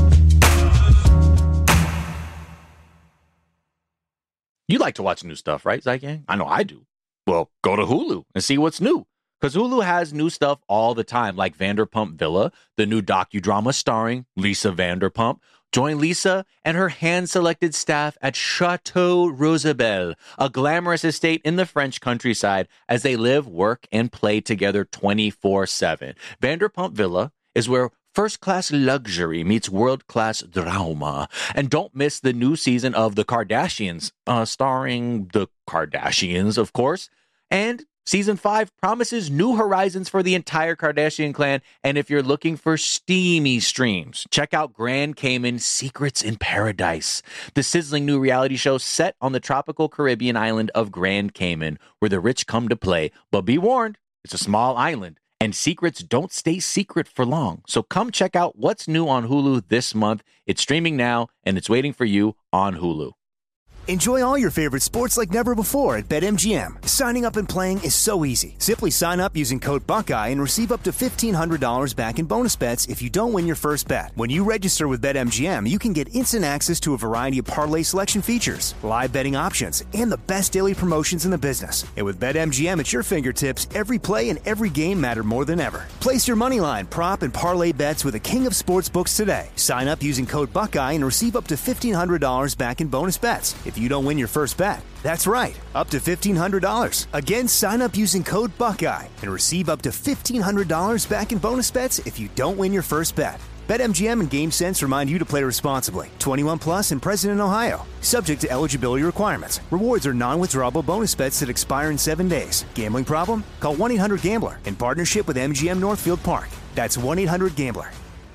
You like to watch new stuff, right, Zygang? I know I do. Well, go to Hulu and see what's new. Because Hulu has new stuff all the time, like Vanderpump Villa, the new docudrama starring Lisa Vanderpump. Join Lisa and her hand-selected staff at Chateau Rosabelle, a glamorous estate in the French countryside, as they live, work, and play together 24/7. Vanderpump Villa is where first-class luxury meets world-class drama. And don't miss the new season of The Kardashians, starring the Kardashians, of course. And Season 5 promises new horizons for the entire Kardashian clan, and if you're looking for steamy streams, check out Grand Cayman Secrets in Paradise, the sizzling new reality show set on the tropical Caribbean island of Grand Cayman, where the rich come to play. But be warned, it's a small island, and secrets don't stay secret for long. So come check out what's new on Hulu this month. It's streaming now, and it's waiting for you on Hulu. Enjoy all your favorite sports like never before at BetMGM. Signing up and playing is so easy. Simply sign up using code Buckeye and receive up to $1,500 back in bonus bets if you don't win your first bet. When you register with BetMGM, you can get instant access to a variety of parlay selection features, live betting options, and the best daily promotions in the business. And with BetMGM at your fingertips, every play and every game matter more than ever. Place your moneyline, prop, and parlay bets with the king of sportsbooks today. Sign up using code Buckeye and receive up to $1,500 back in bonus bets if you don't win your first bet. That's right, up to $1,500. Again, sign up using code Buckeye and receive up to $1,500 back in bonus bets if you don't win your first bet. BetMGM and GameSense remind you to play responsibly. 21 plus and present in Ohio. Subject to eligibility requirements. Rewards are non-withdrawable bonus bets that expire in 7 days. Gambling problem? Call 1-800-GAMBLER in partnership with MGM Northfield Park. That's 1-800-GAMBLER.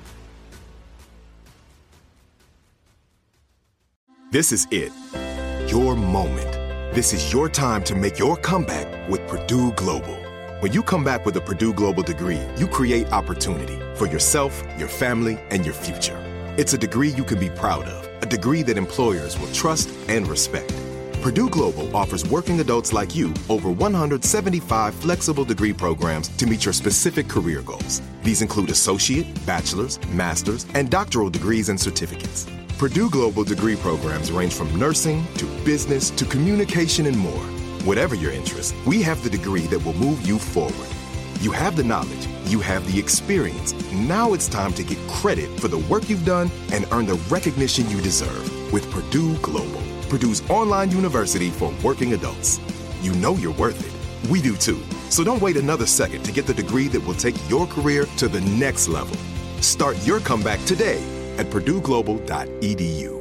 This is it. Your moment. This is your time to make your comeback with Purdue Global. When you come back with a Purdue Global degree, you create opportunity for yourself, your family, and your future. It's a degree you can be proud of, a degree that employers will trust and respect. Purdue Global offers working adults like you over 175 flexible degree programs to meet your specific career goals. These include associate, bachelor's, master's, and doctoral degrees and certificates. Purdue Global degree programs range from nursing to business to communication and more. Whatever your interest, we have the degree that will move you forward. You have the knowledge, you have the experience. Now it's time to get credit for the work you've done and earn the recognition you deserve with Purdue Global, Purdue's online university for working adults. You know you're worth it. We do too. So don't wait another second to get the degree that will take your career to the next level. Start your comeback today at purdueglobal.edu.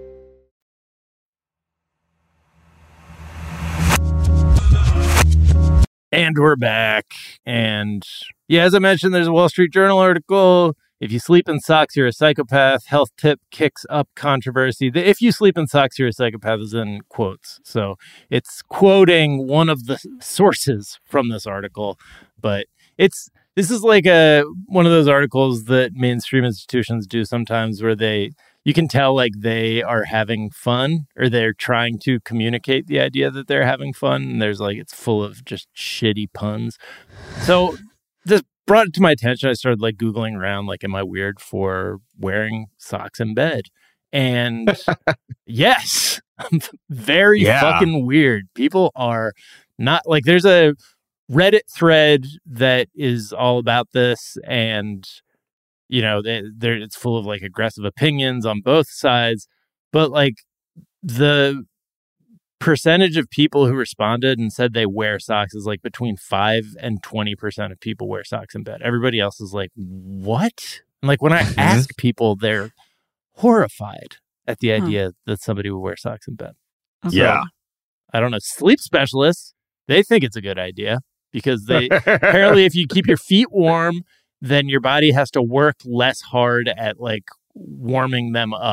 And we're back. And yeah, as I mentioned, there's a Wall Street Journal article. If you sleep in socks, you're a psychopath. Health tip kicks up controversy. The if you sleep in socks, you're a psychopath is in quotes. So it's quoting one of the sources from this article. But this is like one of those articles that mainstream institutions do sometimes where you can tell like they are having fun or they're trying to communicate the idea that they're having fun. And there's like, it's full of just shitty puns. So this brought it to my attention. I started like Googling around, like, am I weird for wearing socks in bed? And yes, I'm very fucking weird. People are not like, there's a Reddit thread that is all about this, and you know, it's full of like aggressive opinions on both sides, but like the percentage of people who responded and said they wear socks is like between 5 and 20% of people wear socks in bed. Everybody else is like, what? And like when I ask people, they're horrified at the idea that somebody would wear socks in bed. Okay. So, I don't know. Sleep specialists, they think it's a good idea because they apparently if you keep your feet warm, then your body has to work less hard at like warming them up.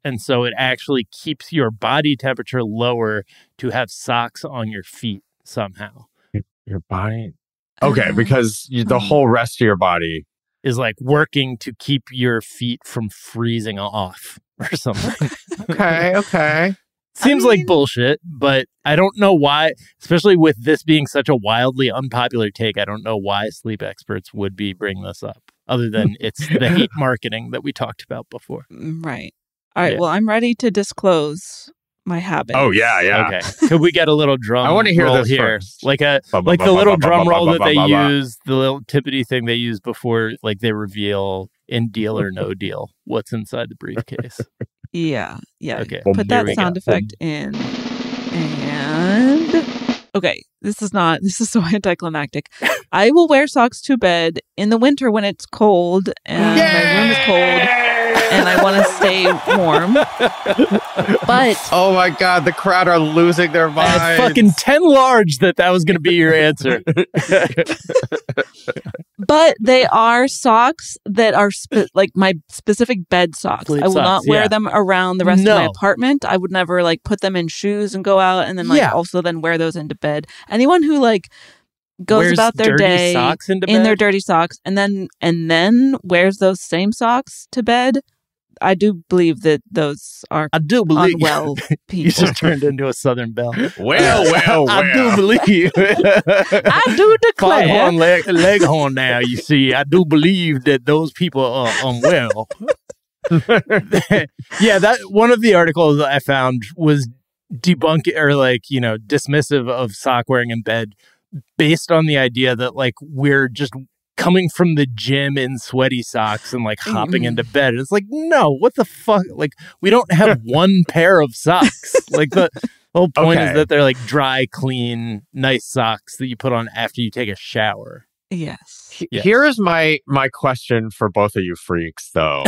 And so it actually keeps your body temperature lower to have socks on your feet somehow. Your body? Okay, because the whole rest of your body is like working to keep your feet from freezing off or something. Okay. Seems like bullshit, but I don't know why, especially with this being such a wildly unpopular take, I don't know why sleep experts would be bringing this up, other than it's the hate marketing that we talked about before. Right. All right. Yeah. Well, I'm ready to disclose my habits. Oh, yeah. Okay. Could we get a little drum I want to hear roll this here? First. Like the little drum roll that they use, the little tippity thing they use before like they reveal in Deal or No Deal what's inside the briefcase. Yeah. Okay. Put that sound effect in. And okay, this is so anticlimactic. I will wear socks to bed in the winter when it's cold and my room is cold and I want to stay warm. But oh my God, the crowd are losing their minds. I had fucking 10 large that was going to be your answer. But they are socks that are like my specific bed socks. Sleep I will not socks, wear them around the rest of my apartment. I would never like put them in shoes and go out and then also then wear those into bed. Anyone who like goes wears about their day in their dirty socks and then wears those same socks to bed, I do believe that those are unwell people. You just turned into a Southern Belle. Well. I do believe. I do declare. Foghorn Leghorn now, you see. I do believe that those people are unwell. Yeah, that one of the articles I found was debunking or like, dismissive of sock wearing in bed based on the idea that like we're just coming from the gym in sweaty socks and like hopping into bed. It's like, no, what the fuck? Like, we don't have one pair of socks. Like the whole point is that they're like dry, clean, nice socks that you put on after you take a shower. Yes. Here is my question for both of you freaks, though.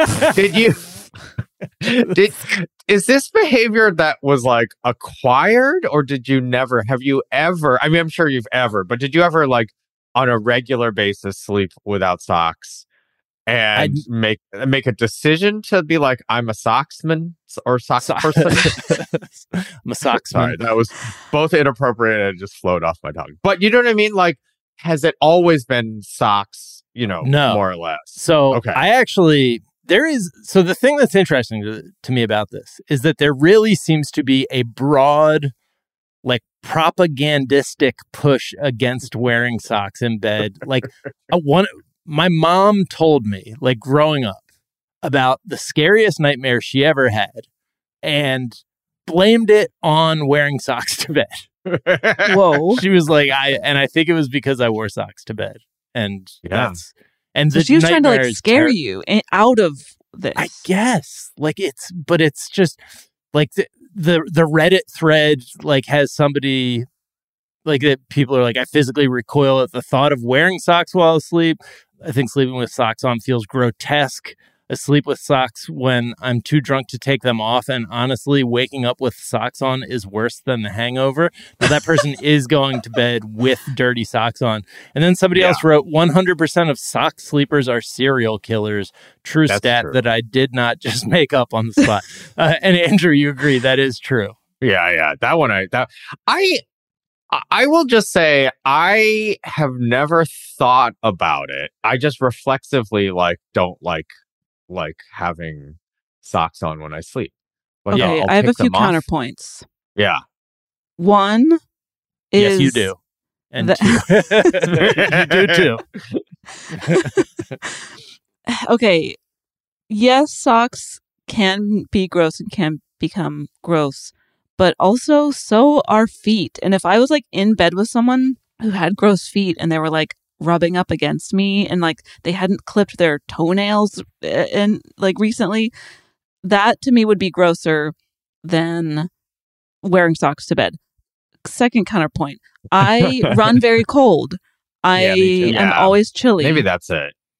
Is this behavior that was like acquired, or have you ever, I mean, I'm sure you've ever, but did you ever like on a regular basis sleep without socks and make a decision to be like, I'm a socksman or socks person? I'm a socksman. Sorry, that was both inappropriate and it just flowed off my tongue. But you know what I mean? Like, has it always been socks, No. more or less? So I actually, so the thing that's interesting to me about this is that there really seems to be a broad, like propagandistic push against wearing socks in bed. Like my mom told me, like growing up, about the scariest nightmare she ever had and blamed it on wearing socks to bed. Whoa. She was like, I think it was because I wore socks to bed. And so she was trying to like scare you out of this. I guess. Like it's just like the Reddit thread like has somebody like that people are like, I physically recoil at the thought of wearing socks while asleep. I think sleeping with socks on feels grotesque. Asleep with socks when I'm too drunk to take them off, and honestly, waking up with socks on is worse than the hangover. Now, that person is going to bed with dirty socks on. And then somebody else wrote, 100% of sock sleepers are serial killers. True stat that I did not just make up on the spot. And Andrew, you agree that is true. Yeah. That one, I will just say I have never thought about it. I just reflexively don't like having socks on when I sleep. But okay, I have a few counterpoints. Yeah. One is... Yes, you do. And two. You do too. Okay. Yes, socks can be gross and can become gross, but also so are feet. And if I was like in bed with someone who had gross feet and they were like rubbing up against me and like they hadn't clipped their toenails and like recently, that to me would be grosser than wearing socks to bed. Second counterpoint, I run very cold. I am always chilly. Maybe that's it.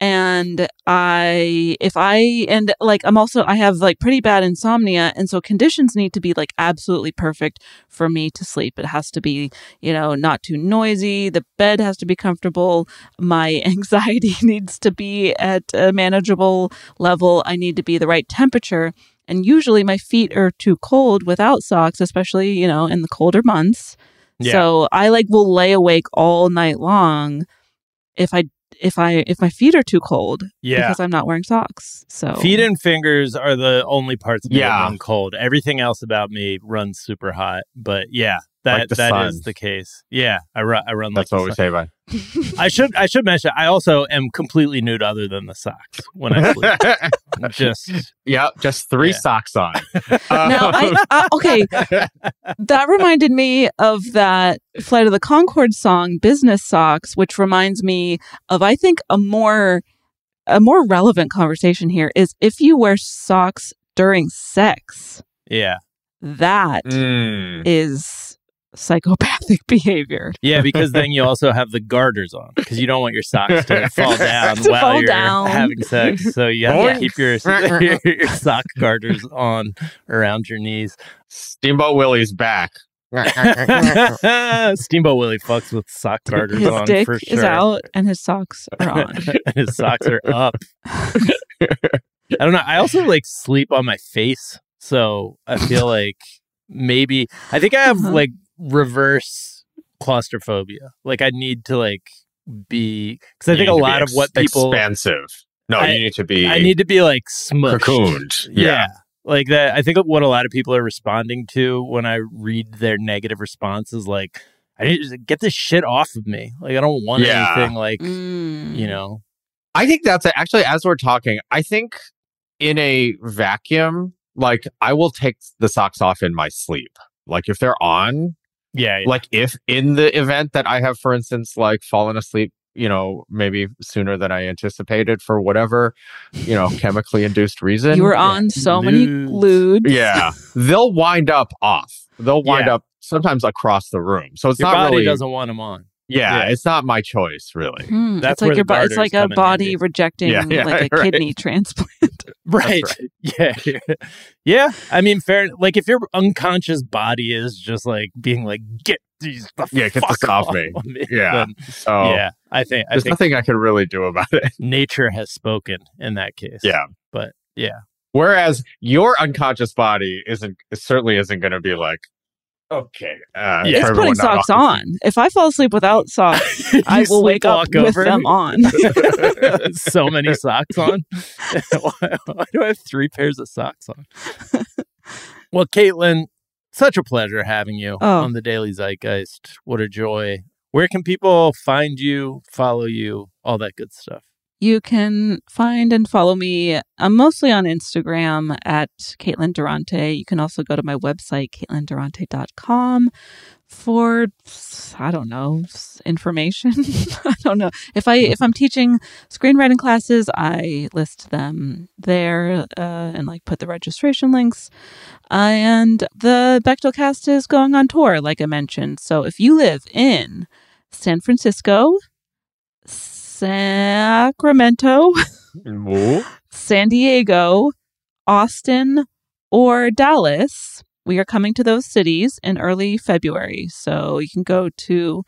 And I have like pretty bad insomnia. And so conditions need to be like absolutely perfect for me to sleep. It has to be, not too noisy. The bed has to be comfortable. My anxiety needs to be at a manageable level. I need to be the right temperature. And usually my feet are too cold without socks, especially, in the colder months. Yeah. So I will lay awake all night long if my feet are too cold because I'm not wearing socks. So feet and fingers are the only parts of me that run cold. Everything else about me runs super hot. But that is the case. Yeah, I run. That's what we say, man. I should mention I also am completely nude other than the socks when I sleep. just 3 socks on. Now, okay, that reminded me of that Flight of the Conchords song, "Business Socks," which reminds me of, I think, a more relevant conversation here is if you wear socks during sex. Yeah, that is psychopathic behavior. Yeah, because then you also have the garters on because you don't want your socks to fall down while you're having sex. So you have to keep your sock garters on around your knees. Steamboat Willie's back. Steamboat Willie fucks with sock garters his on dick for sure. is out and his socks are on. And his socks are up. I don't know. I also sleep on my face. So I feel like maybe I think I have reverse claustrophobia. I need to be because I think a lot of what people expansive. No, you need to be. I need to be smushed. Cocooned. Yeah. Like that. I think what a lot of people are responding to when I read their negative responses, I need to get this shit off of me. I don't want anything I think that's actually, as we're talking, I think in a vacuum, I will take the socks off in my sleep. If they're on. Yeah. If in the event that I have, for instance, fallen asleep, maybe sooner than I anticipated for whatever, chemically induced reason. You were on so many ludes. Yeah. They'll wind up off. They'll wind up sometimes across the room. So it's your not body really, doesn't want them on. Yeah, it's not my choice, really. That's it's like it's like a body rejecting a kidney transplant. Right. Yeah. I mean, fair. If your unconscious body is just get these get this off me. Yeah. Then, I think there's nothing I can really do about it. Nature has spoken in that case. Yeah. But whereas your unconscious body certainly isn't going to be okay. It's putting socks on. If I fall asleep without socks, I will wake up with them on. So many socks on. Why do I have 3 pairs of socks on? Well, Caitlin, such a pleasure having you on the Daily Zeitgeist. What a joy. Where can people find you, follow you, all that good stuff? You can find and follow me. I'm mostly on Instagram at Caitlin Durante. You can also go to my website, CaitlinDurante.com for, information. I don't know. If I'm teaching screenwriting classes, I list them there and put the registration links. And the Bechdel cast is going on tour, like I mentioned. So if you live in San Francisco, Sacramento, San Diego, Austin, or Dallas, we are coming to those cities in early February. So you can go to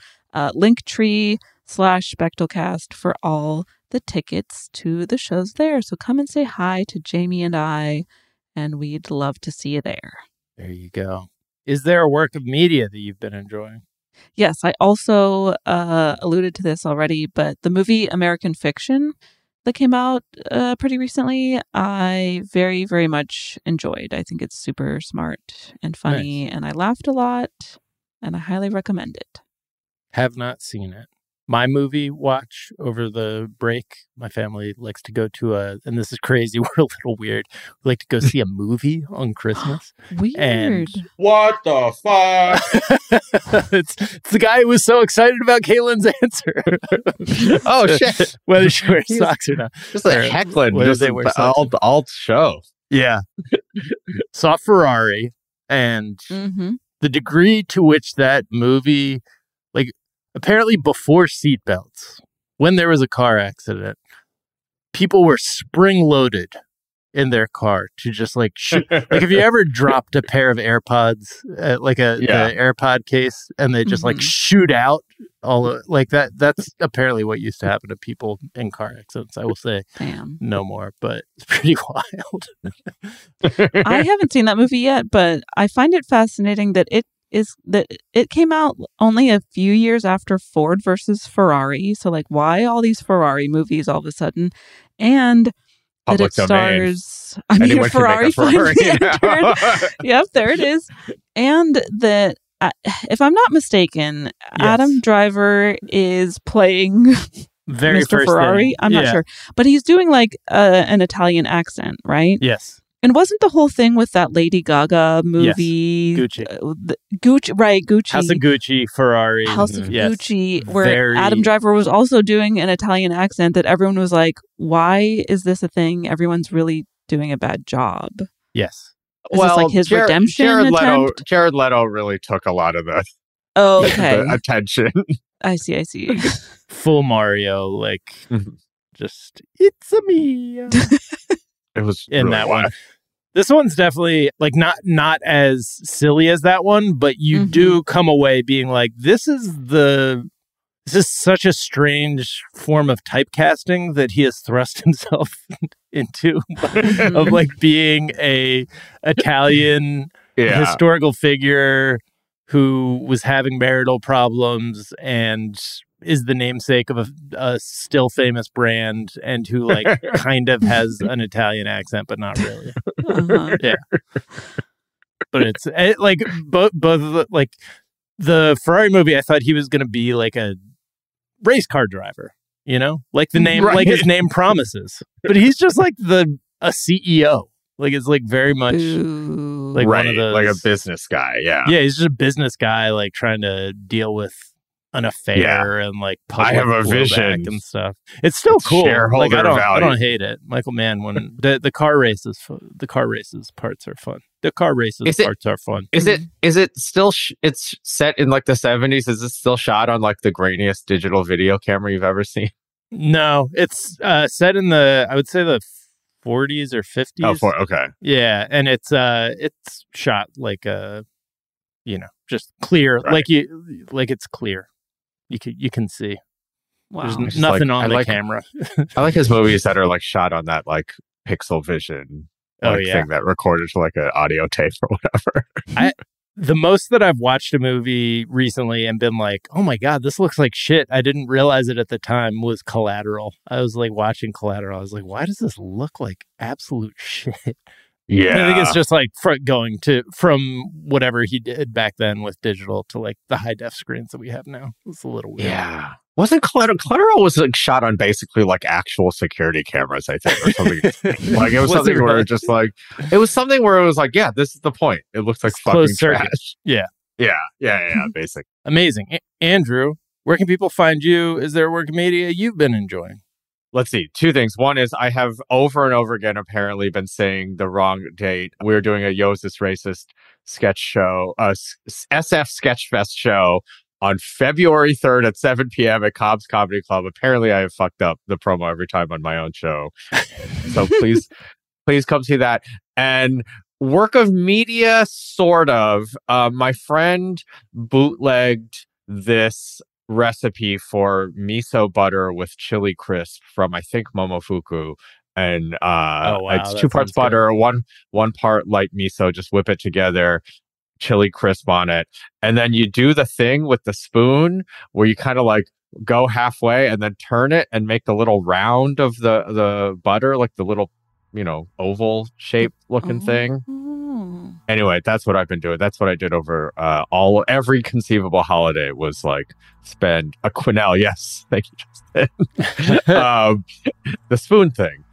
Linktree/Bechdelcast for all the tickets to the shows there. So come and say hi to Jamie and I, and we'd love to see you there. There you go. Is there a work of media that you've been enjoying? Yes, I also alluded to this already, but the movie American Fiction that came out pretty recently, I very, very much enjoyed. I think it's super smart and funny, and I laughed a lot, and I highly recommend it. Have not seen it. My movie watch over the break, my family likes to go to and this is crazy, we're a little weird, we like to go see a movie on Christmas. Weird. And what the fuck? it's the guy who was so excited about Caitlin's answer. Oh, shit. Whether she wears socks or not. Just like heckling. Just they wear the alt show. Yeah. Saw Ferrari, and the degree to which that movie, apparently before seatbelts, when there was a car accident, people were spring-loaded in their car to just like shoot. Like, have you ever dropped a pair of AirPods, the AirPod case, and they just like shoot out like that? That's apparently what used to happen to people in car accidents. I will say, Damn. no more, but it's pretty wild. I haven't seen that movie yet, but I find it fascinating that it came out only a few years after Ford versus Ferrari. So like, why all these Ferrari movies all of a sudden? And Public that it domain. stars, I mean, Anyone can make a Ferrari now. Yep, there it is. And that, if I'm not mistaken, Adam Driver is playing Very Mr. first Ferrari. thing. I'm not sure, but he's doing like an Italian accent, right? Yes. And wasn't the whole thing with that Lady Gaga movie? Yes. Gucci. Gucci. House of Gucci, Ferrari. House of Gucci, where Very... Adam Driver was also doing an Italian accent that everyone was like, why is this a thing? Everyone's really doing a bad job. Yes. Is this like his redemption attempt? Jared Leto really took a lot of the, the attention. I see. Full Mario, like, just, it's a me. It was in really that wild. one. This one's definitely like not as silly as that one, but you do come away being like, this is such a strange form of typecasting that he has thrust himself into of like being a Italian historical figure who was having marital problems and is the namesake of a still famous brand and who like kind of has an Italian accent, but not really. Yeah. But it's like both like the Ferrari movie. I thought he was going to be like a race car driver, you know, like the name, like his name promises, but he's just like a CEO. Like it's like very much like one of those, like a business guy. Yeah. Yeah. He's just a business guy, like trying to deal with an affair and like I have a vision and stuff. It's still cool. Like I don't hate it. Michael Mann, when the car races parts are fun. The car races parts are fun. Is it still it's set in like the 70s? Is it still shot on like the grainiest digital video camera you've ever seen? No, it's set in I would say the 40s or 50s. Oh, okay. Yeah, and it's shot like just clear, like it's clear. You can see. Wow. There's nothing on the camera. I like his movies that are like shot on that like Pixel Vision thing that recorded to like an audio tape or whatever. The most that I've watched a movie recently and been like, oh my God, this looks like shit. I didn't realize it at the time was Collateral. I was like watching Collateral. I was like, why does this look like absolute shit? Yeah. I think it's just like going from whatever he did back then with digital to like the high def screens that we have now. It's a little weird. Yeah. Wasn't Collateral was like shot on basically like actual security cameras, I think, or something. Like it was something where it just like it was something where it was like, yeah, this is the point. It looks like fucking trash. Yeah. Yeah. Basically. Amazing. Andrew, where can people find you? Is there work media you've been enjoying? Let's see. Two things. One is I have over and over again apparently been saying the wrong date. We're doing a Yo's This Racist sketch show, SF Sketchfest show on February 3rd at 7 p.m. at Cobb's Comedy Club. Apparently I have fucked up the promo every time on my own show. So please come see that. And work of media, sort of. My friend bootlegged this recipe for miso butter with chili crisp from I think Momofuku, and it's 2 parts butter, one part light miso. Just whip it together, chili crisp on it, and then you do the thing with the spoon where you kind of like go halfway and then turn it and make the little round of the butter, like the little oval shaped looking thing. Anyway, that's what I've been doing. That's what I did over every conceivable holiday was like spend a quenelle. Yes, thank you, Justin. The spoon thing.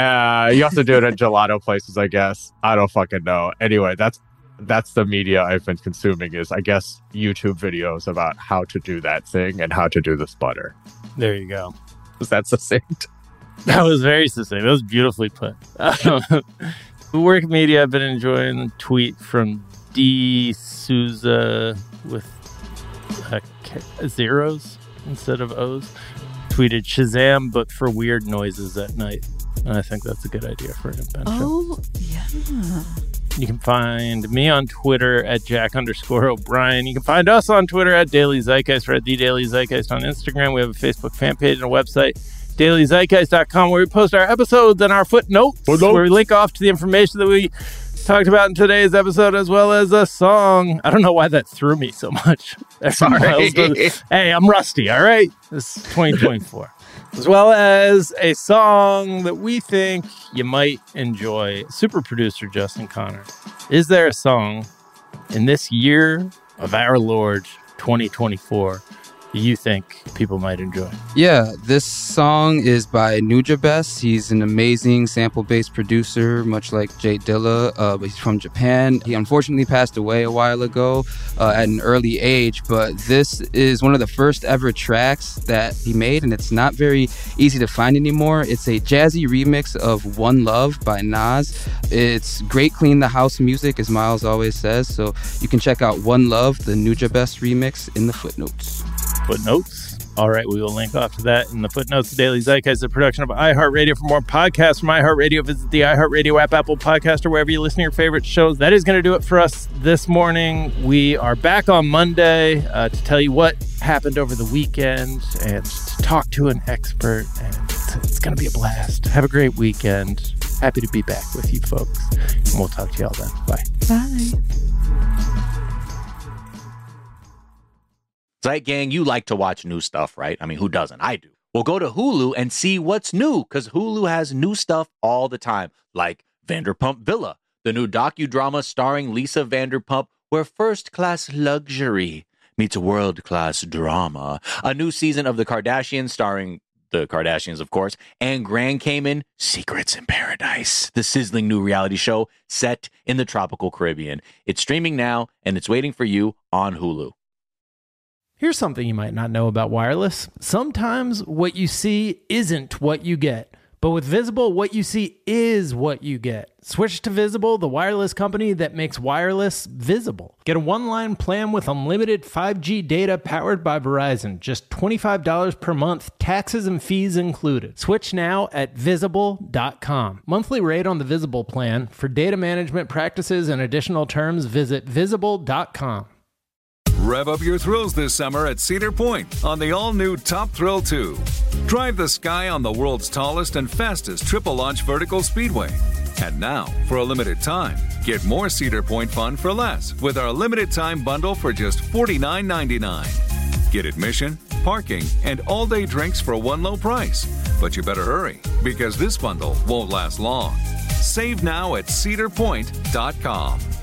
You also do it at gelato places, I guess. I don't fucking know. Anyway, that's the media I've been consuming is, I guess, YouTube videos about how to do that thing and how to do this butter. There you go. Was that succinct? That was very succinct. That was beautifully put. Work media, I've been enjoying the tweet from D. Souza with zeros instead of O's. tweeted Shazam, but for weird noises at night. And I think that's a good idea for an invention. Oh, yeah. You can find me on Twitter at Jack_O'Brien. You can find us on Twitter at Daily Zeitgeist or at The Daily Zeitgeist on Instagram. We have a Facebook fan page and a website, dailyzeitgeist.com, where we post our episodes and our footnotes, where we link off to the information that we talked about in today's episode, as well as a song. I don't know why that threw me so much. Sorry. Hey, I'm rusty, all right? This is 2024. As well as a song that we think you might enjoy. Super producer Justin Connor. Is there a song in this year of our Lord 2024 you think people might enjoy? Yeah, this song is by Nujabes. He's an amazing sample-based producer, much like Jay Dilla, but he's from Japan. He unfortunately passed away a while ago at an early age, but this is one of the first ever tracks that he made, and it's not very easy to find anymore. It's a jazzy remix of One Love by Nas. It's great clean the house music, as Miles always says, so you can check out One Love, the Nujabes remix, in the footnotes. Footnotes. All right, we will link off to that in the footnotes. The Daily Zeitgeist is a production of iHeartRadio. For more podcasts from iHeartRadio, visit the iHeartRadio app, Apple Podcast, or wherever you listen to your favorite shows. That is going to do it for us this morning. We are back on Monday to tell you what happened over the weekend and to talk to an expert, and it's going to be a blast. Have a great weekend. Happy to be back with you folks, and we'll talk to you all then. Bye. Bye. Zeit Gang, you like to watch new stuff, right? I mean, who doesn't? I do. Well, go to Hulu and see what's new, because Hulu has new stuff all the time, like Vanderpump Villa, the new docudrama starring Lisa Vanderpump, where first-class luxury meets world-class drama. A new season of The Kardashians starring the Kardashians, of course, and Grand Cayman, Secrets in Paradise, the sizzling new reality show set in the tropical Caribbean. It's streaming now, and it's waiting for you on Hulu. Here's something you might not know about wireless. Sometimes what you see isn't what you get. But with Visible, what you see is what you get. Switch to Visible, the wireless company that makes wireless visible. Get a one-line plan with unlimited 5G data powered by Verizon. Just $25 per month, taxes and fees included. Switch now at Visible.com. Monthly rate on the Visible plan. For data management practices and additional terms, visit Visible.com. Rev up your thrills this summer at Cedar Point on the all-new Top Thrill 2. Drive the sky on the world's tallest and fastest triple-launch vertical speedway. And now, for a limited time, get more Cedar Point fun for less with our limited-time bundle for just $49.99. Get admission, parking, and all-day drinks for one low price. But you better hurry, because this bundle won't last long. Save now at cedarpoint.com.